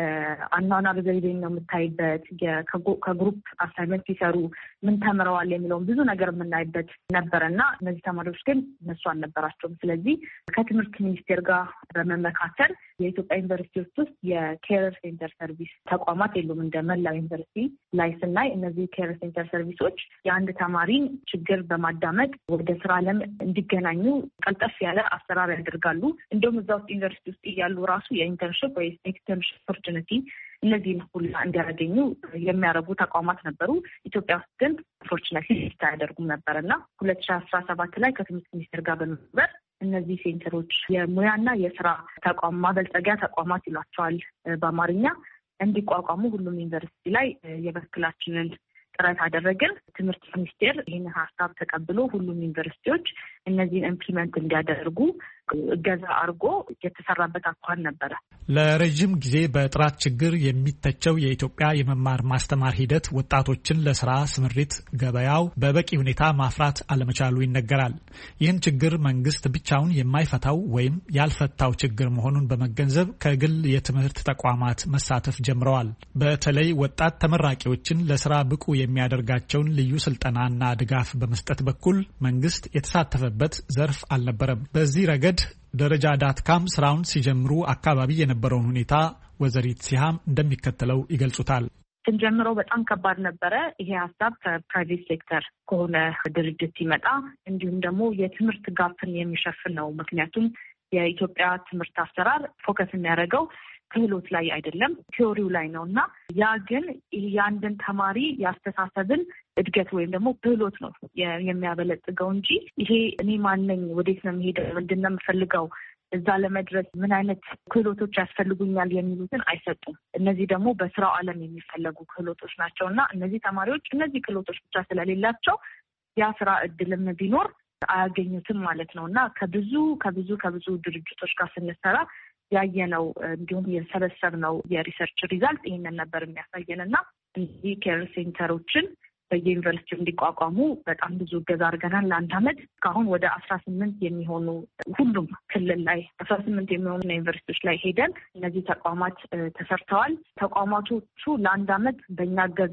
የአናናር ዘይቤን ነው የምታይበት። ከግሩፕ አሳይመንት ሲሰሩ ምን ተምረዋል የሚለውን ብዙ ነገር የምናይበት ነበረና እነዚህ ተማሪዎች ግን እነሱ አልነበራቸውም። ስለዚህ ከትምህርት ሚኒስቴር ጋር በመመካከል የኢትዮጵያ ዩኒቨርሲቲዎች ውስጥ የኬር ሴንተር ሰርቪስ ተቋማት የሉም። እንደ መላው ዩኒቨርሲቲ ላይ ስናይ እነዚህ ኬር ሴንተር ሰርቪሶች የአንድ ተማሪን ችግር በማዳመጥ ወደ ስራ ዓለም እንዲገናኙ ቀልጠፍ ያለ አሰራር ያደርጋሉ። እንደውም እዛ ውስጥ ዩኒቨርሲቲ ውስጥ እያሉ ራሱ የኢንተርንሽፕ ወይ ኤክስተርንሽፕ ኦፖርቹኒቲ እነዚህን ሁላ እንዲያገኙ የሚያደርጉ ተቋማት ነበሩ። ኢትዮጵያ ውስጥ ግን ኦፖርቹኒቲ አያደርጉም ነበርና ሁለት ሺህ አስራ ሰባት ላይ ከትምህርት ሚኒስቴር ጋር በመበር እነዚህ ሴንተሮች የሙያና የስራ ተቋም ማበልጸጊያ ተቋማት ይሏቸዋል በአማርኛ እንዲቋቋሙ ሁሉም ዩኒቨርሲቲ ላይ የበኩላችንን ጥረት አደረግን። ትምህርት ሚኒስቴር ይህንን ሀሳብ ተቀብሎ ሁሉም ዩኒቨርሲቲዎች እነዚህን ኢምፕሊመንት እንዲያደርጉ እገዛ አድርጎ የተሰራበት አኳኋን ነበረ። ለረጅም ጊዜ በጥራት ችግር የሚተቸው የኢትዮጵያ የመማር ማስተማር ሂደት ወጣቶችን ለስራ ስምሪት ገበያው በበቂ ሁኔታ ማፍራት አለመቻሉ ይነገራል። ይህን ችግር መንግስት ብቻውን የማይፈታው ወይም ያልፈታው ችግር መሆኑን በመገንዘብ ከግል የትምህርት ተቋማት መሳተፍ ጀምረዋል። በተለይ ወጣት ተመራቂዎችን ለስራ ብቁ የሚያደርጋቸውን ልዩ ስልጠናና ድጋፍ በመስጠት በኩል መንግስት የተሳተፈበት ዘርፍ አልነበረም። በዚህ ረገድ ደረጃ ዳትካም ስራውን ሲጀምሩ አካባቢ የነበረውን ሁኔታ ወይዘሪት ሲሃም እንደሚከተለው ይገልጹታል። ስንጀምረው በጣም ከባድ ነበረ። ይሄ ሀሳብ ከፕራይቬት ሴክተር ከሆነ ድርጅት ሲመጣ እንዲሁም ደግሞ የትምህርት ጋፕን የሚሸፍን ነው። ምክንያቱም የኢትዮጵያ ትምህርት አሰራር ፎከስ የሚያደርገው ክህሎት ላይ አይደለም፣ ቲዮሪው ላይ ነው እና ያ ግን የአንድን ተማሪ ያስተሳሰብን እድገት ወይም ደግሞ ክህሎት ነው የሚያበለጽገው እንጂ ይሄ እኔ ማነኝ፣ ወዴት ነው የሚሄደው፣ ምንድን ነው የምፈልገው፣ እዛ ለመድረስ ምን አይነት ክህሎቶች ያስፈልጉኛል የሚሉትን አይሰጡም። እነዚህ ደግሞ በስራው ዓለም የሚፈለጉ ክህሎቶች ናቸው እና እነዚህ ተማሪዎች እነዚህ ክህሎቶች ብቻ ስለሌላቸው ያ ስራ እድልም ቢኖር አያገኙትም ማለት ነው እና ከብዙ ከብዙ ከብዙ ድርጅቶች ጋር ስንሰራ ያየነው እንዲሁም የሰበሰብነው የሪሰርች ሪዛልት ይህንን ነበር የሚያሳየን እና እነዚህ ኬር ሴንተሮችን በየዩኒቨርሲቲው እንዲቋቋሙ በጣም ብዙ እገዛ አድርገናል። ለአንድ አመት እስካሁን ወደ አስራ ስምንት የሚሆኑ ሁሉም ክልል ላይ አስራ ስምንት የሚሆኑ ዩኒቨርሲቲዎች ላይ ሄደን እነዚህ ተቋማት ተሰርተዋል። ተቋማቶቹ ለአንድ አመት በእኛ እገዛ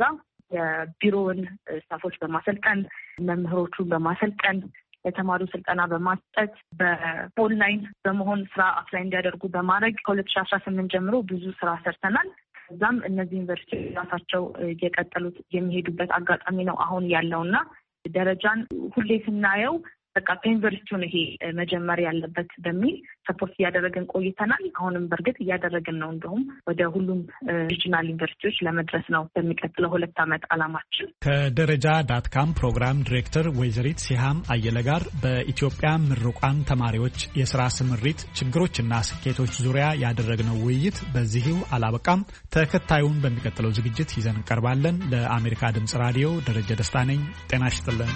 የቢሮውን ስታፎች በማሰልጠን መምህሮቹን በማሰልጠን የተማሪው ስልጠና በማስጠት በኦንላይን በመሆን ስራ አፕላይ እንዲያደርጉ በማድረግ ከሁለት ሺህ አስራ ስምንት ጀምሮ ብዙ ስራ ሰርተናል። እዛም እነዚህ ዩኒቨርሲቲ ራሳቸው እየቀጠሉት የሚሄዱበት አጋጣሚ ነው አሁን ያለውና ደረጃን ሁሌ ስናየው በቃ ከዩኒቨርሲቲውን ይሄ መጀመር ያለበት በሚል ሰፖርት እያደረግን ቆይተናል። አሁንም በእርግጥ እያደረግን ነው። እንደውም ወደ ሁሉም ሪጂናል ዩኒቨርሲቲዎች ለመድረስ ነው በሚቀጥለው ሁለት ዓመት አላማችን። ከደረጃ ዳትካም ፕሮግራም ዲሬክተር ወይዘሪት ሲሃም አየለ ጋር በኢትዮጵያ ምሩቃን ተማሪዎች የስራ ስምሪት ችግሮችና ስኬቶች ዙሪያ ያደረግነው ውይይት በዚሁ አላበቃም። ተከታዩን በሚቀጥለው ዝግጅት ይዘን እንቀርባለን። ለአሜሪካ ድምጽ ራዲዮ ደረጀ ደስታ ነኝ። ጤና ይስጥልን።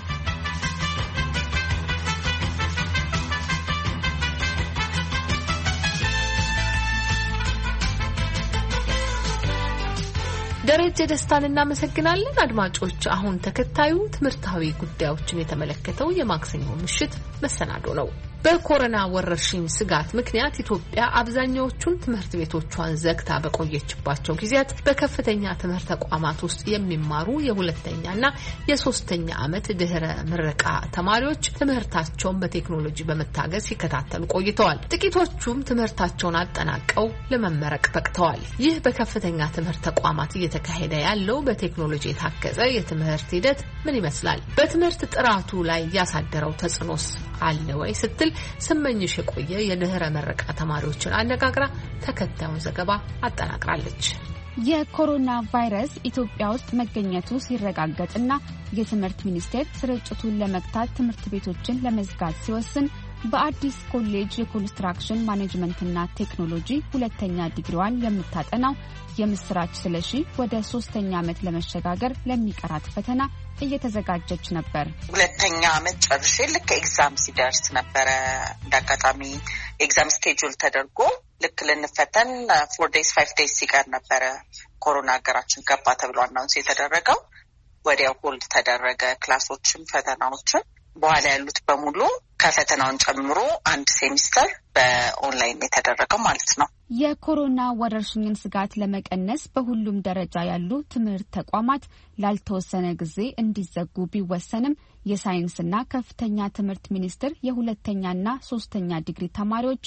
ደረጀ ደስታን እናመሰግናለን። አድማጮች፣ አሁን ተከታዩ ትምህርታዊ ጉዳዮችን የተመለከተው የማክሰኞ ምሽት መሰናዶ ነው። በኮሮና ወረርሽኝ ስጋት ምክንያት ኢትዮጵያ አብዛኛዎቹን ትምህርት ቤቶቿን ዘግታ በቆየችባቸው ጊዜያት በከፍተኛ ትምህርት ተቋማት ውስጥ የሚማሩ የሁለተኛና የሶስተኛ ዓመት ድህረ ምረቃ ተማሪዎች ትምህርታቸውን በቴክኖሎጂ በመታገዝ ሲከታተሉ ቆይተዋል። ጥቂቶቹም ትምህርታቸውን አጠናቀው ለመመረቅ በቅተዋል። ይህ በከፍተኛ ትምህርት ተቋማት እየተካሄደ ያለው በቴክኖሎጂ የታገዘ የትምህርት ሂደት ምን ይመስላል? በትምህርት ጥራቱ ላይ ያሳደረው ተጽዕኖስ አለ ወይ ስትል ስመኝሽ የቆየ የድህረ ምረቃ ተማሪዎችን አነጋግራ ተከታዩን ዘገባ አጠናቅራለች። የኮሮና ቫይረስ ኢትዮጵያ ውስጥ መገኘቱ ሲረጋገጥና የትምህርት ሚኒስቴር ስርጭቱን ለመግታት ትምህርት ቤቶችን ለመዝጋት ሲወስን በአዲስ ኮሌጅ የኮንስትራክሽን ማኔጅመንትና ቴክኖሎጂ ሁለተኛ ዲግሪዋን የምታጠናው የምስራች ስለሺ ወደ ሶስተኛ ዓመት ለመሸጋገር ለሚቀራት ፈተና እየተዘጋጀች ነበር። ሁለተኛ ዓመት ጨርሼ ልክ ኤግዛም ሲደርስ ነበረ እንዳጋጣሚ ኤግዛም ስኬጁል ተደርጎ ልክ ልንፈተን ፎር ዴይስ ፋይቭ ዴይስ ሲቀር ነበረ ኮሮና ሀገራችን ገባ ተብሎ አናውንስ የተደረገው። ወዲያው ሆልድ ተደረገ ክላሶችም ፈተናዎችም። በኋላ ያሉት በሙሉ ከፈተናውን ጨምሮ አንድ ሴሚስተር በኦንላይን የተደረገው ማለት ነው። የኮሮና ወረርሽኝን ስጋት ለመቀነስ በሁሉም ደረጃ ያሉ ትምህርት ተቋማት ላልተወሰነ ጊዜ እንዲዘጉ ቢወሰንም የሳይንስና ከፍተኛ ትምህርት ሚኒስቴር የሁለተኛና ሶስተኛ ዲግሪ ተማሪዎች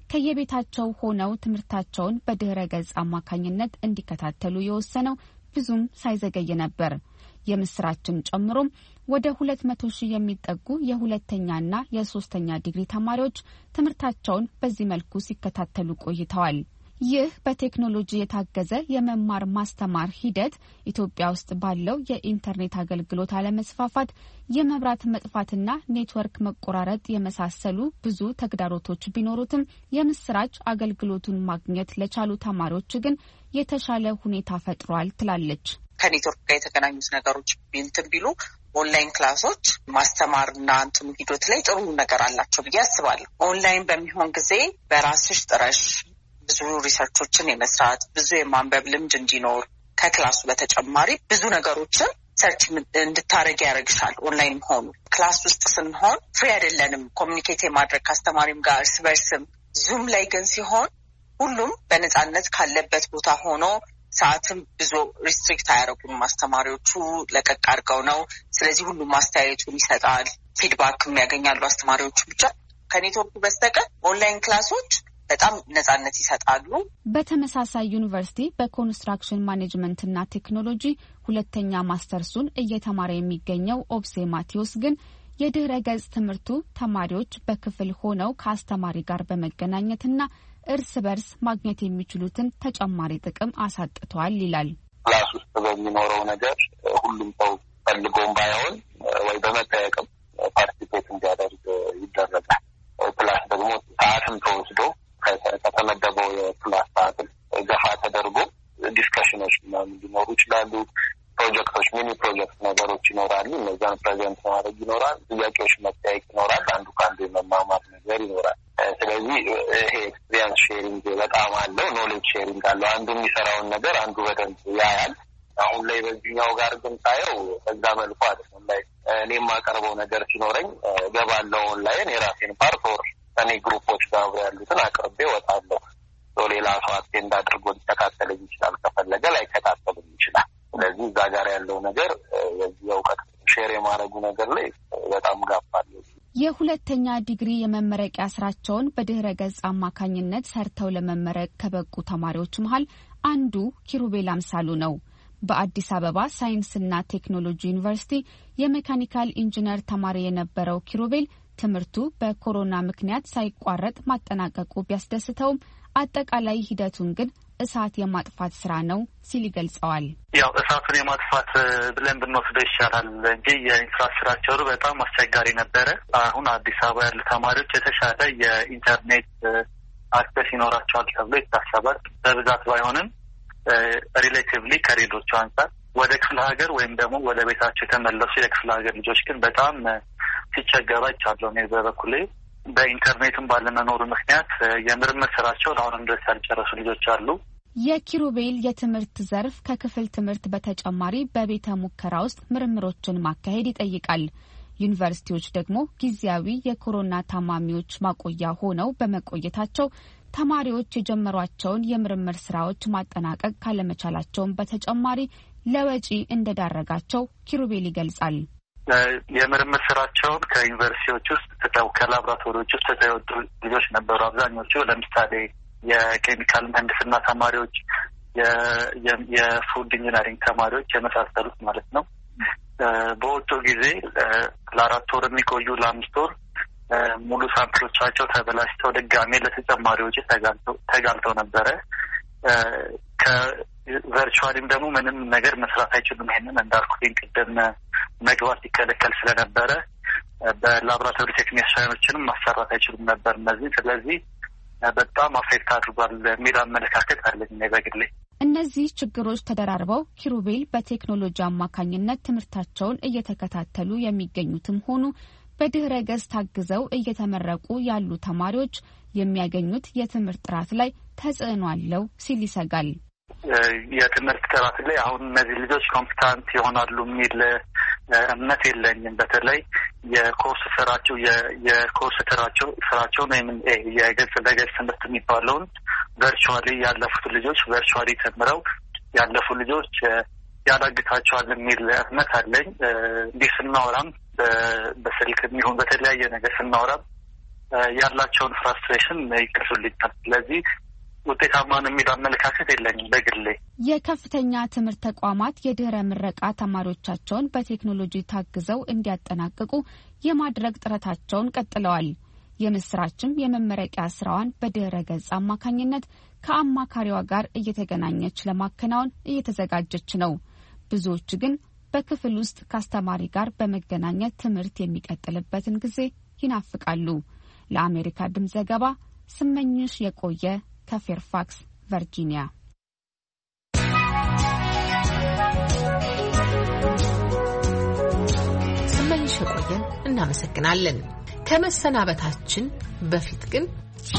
ከየቤታቸው ሆነው ትምህርታቸውን በድህረ ገጽ አማካኝነት እንዲከታተሉ የወሰነው ብዙም ሳይዘገይ ነበር። የምስራችን ጨምሮም ወደ ሁለት መቶ ሺህ የሚጠጉ የሁለተኛና የሶስተኛ ዲግሪ ተማሪዎች ትምህርታቸውን በዚህ መልኩ ሲከታተሉ ቆይተዋል። ይህ በቴክኖሎጂ የታገዘ የመማር ማስተማር ሂደት ኢትዮጵያ ውስጥ ባለው የኢንተርኔት አገልግሎት አለመስፋፋት፣ የመብራት መጥፋትና ኔትወርክ መቆራረጥ የመሳሰሉ ብዙ ተግዳሮቶች ቢኖሩትም የምስራች አገልግሎቱን ማግኘት ለቻሉ ተማሪዎች ግን የተሻለ ሁኔታ ፈጥሯል ትላለች። ከኔትወርክ ጋር የተገናኙት ነገሮች እንትን ቢሉ ኦንላይን ክላሶች ማስተማርና እንትኑ ሂደት ላይ ጥሩ ነገር አላቸው ብዬ አስባለሁ። ኦንላይን በሚሆን ጊዜ በራስሽ ጥረሽ ብዙ ሪሰርቾችን የመስራት ብዙ የማንበብ ልምድ እንዲኖር ከክላሱ በተጨማሪ ብዙ ነገሮችን ሰርች እንድታረጊ ያደርግሻል። ኦንላይን ሆኑ ክላስ ውስጥ ስንሆን ፍሪ አይደለንም ኮሚኒኬት የማድረግ ከአስተማሪም ጋር እርስ በርስም። ዙም ላይ ግን ሲሆን ሁሉም በነጻነት ካለበት ቦታ ሆኖ ሰዓትም ብዙ ሪስትሪክት አያደርጉም። አስተማሪዎቹ ለቀቅ አድርገው ነው። ስለዚህ ሁሉም ማስተያየቱን ይሰጣል፣ ፊድባክም ያገኛሉ አስተማሪዎቹ። ብቻ ከኔትወርኩ በስተቀር ኦንላይን ክላሶች በጣም ነጻነት ይሰጣሉ። በተመሳሳይ ዩኒቨርሲቲ በኮንስትራክሽን ማኔጅመንትና ቴክኖሎጂ ሁለተኛ ማስተርሱን እየተማረ የሚገኘው ኦብሴ ማቴዎስ ግን የድህረ ገጽ ትምህርቱ ተማሪዎች በክፍል ሆነው ከአስተማሪ ጋር በመገናኘትና እርስ በርስ ማግኘት የሚችሉትን ተጨማሪ ጥቅም አሳጥቷል ይላል። ክላስ ውስጥ በሚኖረው ነገር ሁሉም ሰው ፈልጎም ባይሆን ወይ በመጠየቅም ፓርቲሲፔት እንዲያደርግ ይደረጋል። ክላስ ደግሞ ሰዓትም ተወስዶ ከተመደበው የክላስ ሰዓትም ገፋ ተደርጎ ዲስከሽኖች ምናምን ሊኖሩ ይችላሉ። ፕሮጀክቶች፣ ሚኒ ፕሮጀክት ነገሮች ይኖራሉ። እነዛን ፕሬዘንት ማድረግ ይኖራል። ጥያቄዎች መጠያየቅ ይኖራል። አንዱ ከአንዱ የመማማር ነገር ይኖራል። ስለዚህ ይሄ ኤክስፒሪየንስ ሼሪንግ በጣም አለው። ኖሌጅ ሼሪንግ አለው። አንዱ የሚሰራውን ነገር አንዱ በደንብ ያያል። አሁን ላይ በዚህኛው ጋር ግን ታየው በዛ መልኩ አይደለም። ላይ እኔ የማቀርበው ነገር ሲኖረኝ ገባለው ኦንላይን የራሴን ፓርት ኦር እኔ ግሩፖች ጋር ያሉትን አቅርቤ ወጣለሁ። ሌላ ሰው አቴንድ አድርጎ ሊከታተለኝ ይችላል። ከፈለገ ላይ ከታተልም ይችላል። ስለዚህ እዛ ጋር ያለው ነገር የዚህ እውቀት ሼር የማድረጉ ነገር ላይ በጣም ጋፋል። የሁለተኛ ዲግሪ የመመረቂያ ስራቸውን በድህረ ገጽ አማካኝነት ሰርተው ለመመረቅ ከበቁ ተማሪዎች መሀል አንዱ ኪሩቤል አምሳሉ ነው። በአዲስ አበባ ሳይንስና ቴክኖሎጂ ዩኒቨርሲቲ የሜካኒካል ኢንጂነር ተማሪ የነበረው ኪሩቤል ትምህርቱ በኮሮና ምክንያት ሳይቋረጥ ማጠናቀቁ ቢያስደስተውም አጠቃላይ ሂደቱን ግን እሳት የማጥፋት ስራ ነው ሲል ይገልጸዋል። ያው እሳቱን የማጥፋት ብለን ብንወስደው ይሻላል እንጂ የኢንፍራስትራክቸሩ በጣም አስቸጋሪ ነበረ። አሁን አዲስ አበባ ያሉ ተማሪዎች የተሻለ የኢንተርኔት አክሰስ ይኖራቸዋል ተብሎ ይታሰባል። በብዛት ባይሆንም ሪሌቲቭሊ ከሌሎቹ አንጻር ወደ ክፍለ ሀገር ወይም ደግሞ ወደ ቤታቸው የተመለሱ የክፍለ ሀገር ልጆች ግን በጣም ሲቸገሩ አይቻለሁ። እኔ በበኩሌ በኢንተርኔትም ባለመኖሩ ምክንያት የምርምር ስራቸውን አሁንም ድረስ ያልጨረሱ ልጆች አሉ። የኪሩቤል የትምህርት ዘርፍ ከክፍል ትምህርት በተጨማሪ በቤተ ሙከራ ውስጥ ምርምሮችን ማካሄድ ይጠይቃል። ዩኒቨርሲቲዎች ደግሞ ጊዜያዊ የኮሮና ታማሚዎች ማቆያ ሆነው በመቆየታቸው ተማሪዎች የጀመሯቸውን የምርምር ስራዎች ማጠናቀቅ ካለመቻላቸውን በተጨማሪ ለወጪ እንደዳረጋቸው ኪሩቤል ይገልጻል። የምርምር ስራቸውን ከዩኒቨርሲቲዎች ውስጥ ተጠው ከላቦራቶሪዎች ውስጥ ተጠወጡ ልጆች ነበሩ። አብዛኞቹ ለምሳሌ የኬሚካል ምህንድስና ተማሪዎች፣ የፉድ ኢንጂነሪንግ ተማሪዎች የመሳሰሉት ማለት ነው። በወጡ ጊዜ ለአራት ወር የሚቆዩ ለአምስት ወር ሙሉ ሳምፕሎቻቸው ተበላሽተው ድጋሜ ለተጨማሪ ወጪ ተጋልጠው ነበረ። ከቨርቹዋሊም ደግሞ ምንም ነገር መስራት አይችሉም። ይሄንን እንዳልኩት ቅድም መግባት ይከለከል ስለነበረ በላቦራቶሪ ቴክኒሽያኖችንም ማሰራት አይችሉም ነበር እነዚህ። ስለዚህ በጣም አፌክት አድርጓል የሚል አመለካከት አለኝ እኔ በግሌ። እነዚህ ችግሮች ተደራርበው ኪሩቤል በቴክኖሎጂ አማካኝነት ትምህርታቸውን እየተከታተሉ የሚገኙትም ሆኑ በድህረ ገጽ ታግዘው እየተመረቁ ያሉ ተማሪዎች የሚያገኙት የትምህርት ጥራት ላይ ተጽዕኖ አለው ሲል ይሰጋል። የትምህርት ጥራት ላይ አሁን እነዚህ ልጆች ኮምፒታንት ይሆናሉ የሚል እምነት የለኝም። በተለይ የኮርስ ስራቸው የኮርስ ስራቸው ስራቸውን ወይም የገጽ ለገጽ ትምህርት የሚባለውን ቨርቹዋሊ ያለፉት ልጆች ቨርቹዋሊ ተምረው ያለፉ ልጆች ያዳግታቸዋል የሚል እምነት አለኝ። እንዲህ ስናወራም በስልክ የሚሆን በተለያየ ነገር ስናወራም ያላቸውን ፍራስትሬሽን ይቀርሱልኛል። ስለዚህ ውጤታማ ነው የሚል አመለካከት የለኝም በግሌ። የከፍተኛ ትምህርት ተቋማት የድህረ ምረቃ ተማሪዎቻቸውን በቴክኖሎጂ ታግዘው እንዲያጠናቅቁ የማድረግ ጥረታቸውን ቀጥለዋል። የምስራችም የመመረቂያ ስራዋን በድህረ ገጽ አማካኝነት ከአማካሪዋ ጋር እየተገናኘች ለማከናወን እየተዘጋጀች ነው። ብዙዎች ግን በክፍል ውስጥ ከአስተማሪ ጋር በመገናኘት ትምህርት የሚቀጥልበትን ጊዜ ይናፍቃሉ። ለአሜሪካ ድምፅ ዘገባ ስመኝሽ የቆየ ከፌርፋክስ ቨርጂኒያ። ስመኝሽ የቆየን እናመሰግናለን። ከመሰናበታችን በፊት ግን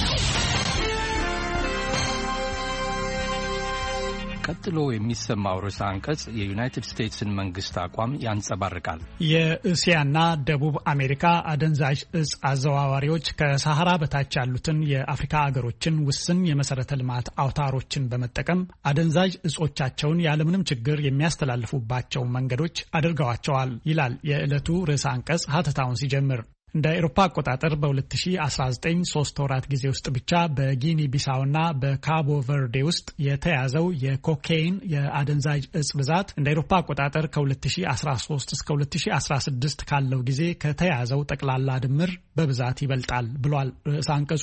ቀጥሎ የሚሰማው ርዕሰ አንቀጽ የዩናይትድ ስቴትስን መንግስት አቋም ያንጸባርቃል። የእስያና ደቡብ አሜሪካ አደንዛዥ እጽ አዘዋዋሪዎች ከሳሐራ በታች ያሉትን የአፍሪካ አገሮችን ውስን የመሰረተ ልማት አውታሮችን በመጠቀም አደንዛዥ እጾቻቸውን ያለምንም ችግር የሚያስተላልፉባቸው መንገዶች አድርገዋቸዋል ይላል የዕለቱ ርዕሰ አንቀጽ ሀተታውን ሲጀምር። እንደ አውሮፓ አቆጣጠር በ2019 ሶስት ወራት ጊዜ ውስጥ ብቻ በጊኒ ቢሳውና በካቦ ቨርዴ ውስጥ የተያዘው የኮካይን የአደንዛዥ እጽ ብዛት እንደ አውሮፓ አቆጣጠር ከ2013 እስከ ሁለት ሺህ አስራ ስድስት ካለው ጊዜ ከተያዘው ጠቅላላ ድምር በብዛት ይበልጣል ብሏል ርዕሰ አንቀጹ።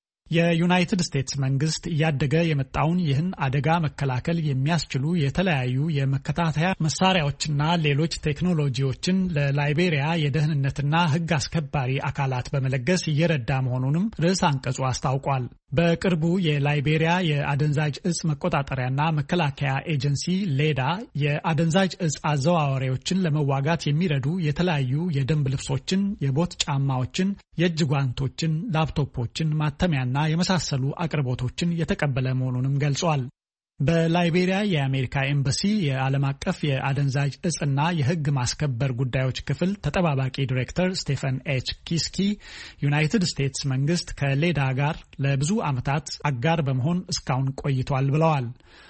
የዩናይትድ ስቴትስ መንግስት እያደገ የመጣውን ይህን አደጋ መከላከል የሚያስችሉ የተለያዩ የመከታተያ መሳሪያዎችና ሌሎች ቴክኖሎጂዎችን ለላይቤሪያ የደህንነትና ሕግ አስከባሪ አካላት በመለገስ እየረዳ መሆኑንም ርዕሰ አንቀጹ አስታውቋል። በቅርቡ የላይቤሪያ የአደንዛዥ እጽ መቆጣጠሪያና መከላከያ ኤጀንሲ ሌዳ የአደንዛዥ እጽ አዘዋዋሪዎችን ለመዋጋት የሚረዱ የተለያዩ የደንብ ልብሶችን፣ የቦት ጫማዎችን፣ የእጅ ጓንቶችን፣ ላፕቶፖችን፣ ማተሚያና የመሳሰሉ አቅርቦቶችን የተቀበለ መሆኑንም ገልጿል። በላይቤሪያ የአሜሪካ ኤምባሲ የዓለም አቀፍ የአደንዛዥ እጽና የሕግ ማስከበር ጉዳዮች ክፍል ተጠባባቂ ዲሬክተር ስቴፈን ኤች ኪስኪ ዩናይትድ ስቴትስ መንግስት ከሌዳ ጋር ለብዙ ዓመታት አጋር በመሆን እስካሁን ቆይቷል ብለዋል።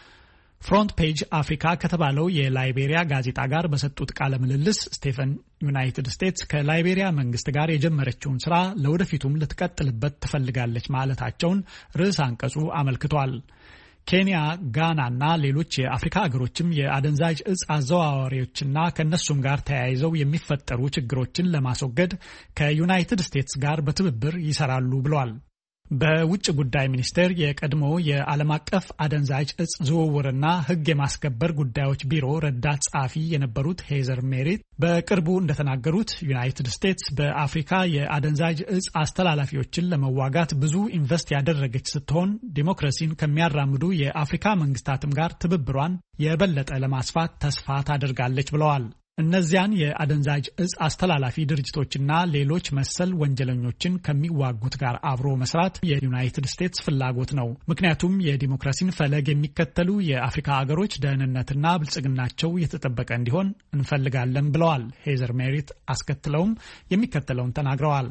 ፍሮንት ፔጅ አፍሪካ ከተባለው የላይቤሪያ ጋዜጣ ጋር በሰጡት ቃለ ምልልስ ስቴፈን ዩናይትድ ስቴትስ ከላይቤሪያ መንግስት ጋር የጀመረችውን ስራ ለወደፊቱም ልትቀጥልበት ትፈልጋለች ማለታቸውን ርዕሰ አንቀጹ አመልክቷል። ኬንያ፣ ጋና እና ሌሎች የአፍሪካ ሀገሮችም የአደንዛዥ እጽ አዘዋዋሪዎችና ከነሱም ጋር ተያይዘው የሚፈጠሩ ችግሮችን ለማስወገድ ከዩናይትድ ስቴትስ ጋር በትብብር ይሰራሉ ብለዋል። በውጭ ጉዳይ ሚኒስቴር የቀድሞ የዓለም አቀፍ አደንዛዥ እጽ ዝውውርና ሕግ የማስከበር ጉዳዮች ቢሮ ረዳት ጸሐፊ የነበሩት ሄዘር ሜሪት በቅርቡ እንደተናገሩት ዩናይትድ ስቴትስ በአፍሪካ የአደንዛዥ እጽ አስተላላፊዎችን ለመዋጋት ብዙ ኢንቨስት ያደረገች ስትሆን ዲሞክራሲን ከሚያራምዱ የአፍሪካ መንግስታትም ጋር ትብብሯን የበለጠ ለማስፋት ተስፋ ታደርጋለች ብለዋል። እነዚያን የአደንዛዥ እጽ አስተላላፊ ድርጅቶችና ሌሎች መሰል ወንጀለኞችን ከሚዋጉት ጋር አብሮ መስራት የዩናይትድ ስቴትስ ፍላጎት ነው። ምክንያቱም የዲሞክራሲን ፈለግ የሚከተሉ የአፍሪካ አገሮች ደህንነትና ብልጽግናቸው የተጠበቀ እንዲሆን እንፈልጋለን ብለዋል ሄዘር ሜሪት። አስከትለውም የሚከተለውን ተናግረዋል።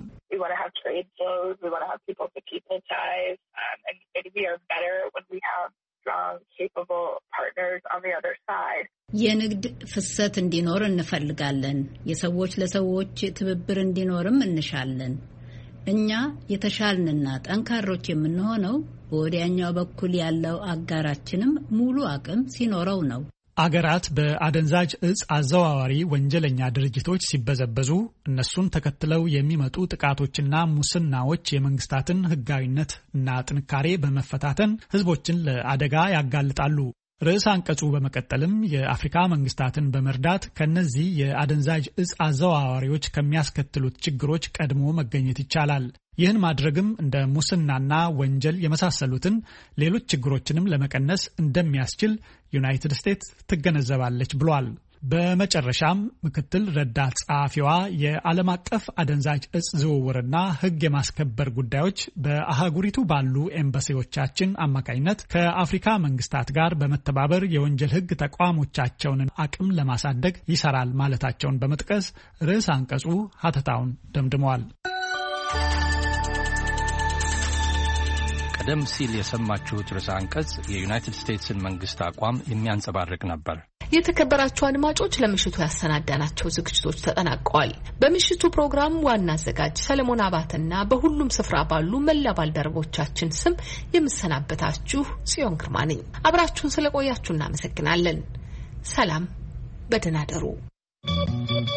የንግድ ፍሰት እንዲኖር እንፈልጋለን። የሰዎች ለሰዎች ትብብር እንዲኖርም እንሻለን። እኛ የተሻልንና ጠንካሮች የምንሆነው በወዲያኛው በኩል ያለው አጋራችንም ሙሉ አቅም ሲኖረው ነው። አገራት በአደንዛዥ እጽ አዘዋዋሪ ወንጀለኛ ድርጅቶች ሲበዘበዙ እነሱን ተከትለው የሚመጡ ጥቃቶችና ሙስናዎች የመንግስታትን ሕጋዊነት እና ጥንካሬ በመፈታተን ህዝቦችን ለአደጋ ያጋልጣሉ። ርዕሰ አንቀጹ በመቀጠልም የአፍሪካ መንግስታትን በመርዳት ከነዚህ የአደንዛዥ እጽ አዘዋዋሪዎች ከሚያስከትሉት ችግሮች ቀድሞ መገኘት ይቻላል። ይህን ማድረግም እንደ ሙስናና ወንጀል የመሳሰሉትን ሌሎች ችግሮችንም ለመቀነስ እንደሚያስችል ዩናይትድ ስቴትስ ትገነዘባለች ብሏል። በመጨረሻም ምክትል ረዳት ጸሐፊዋ የዓለም አቀፍ አደንዛዥ እጽ ዝውውርና ሕግ የማስከበር ጉዳዮች በአህጉሪቱ ባሉ ኤምባሲዎቻችን አማካኝነት ከአፍሪካ መንግስታት ጋር በመተባበር የወንጀል ሕግ ተቋሞቻቸውን አቅም ለማሳደግ ይሰራል ማለታቸውን በመጥቀስ ርዕስ አንቀጹ ሀተታውን ደምድመዋል። ቀደም ሲል የሰማችሁት ርዕሰ አንቀጽ የዩናይትድ ስቴትስን መንግስት አቋም የሚያንጸባርቅ ነበር። የተከበራችሁ አድማጮች ለምሽቱ ያሰናዳናቸው ዝግጅቶች ተጠናቀዋል። በምሽቱ ፕሮግራም ዋና አዘጋጅ ሰለሞን አባተና በሁሉም ስፍራ ባሉ መላ ባልደረቦቻችን ስም የምሰናበታችሁ ጽዮን ግርማ ነኝ። አብራችሁን ስለቆያችሁ እናመሰግናለን። ሰላም፣ በደህና ደሩ።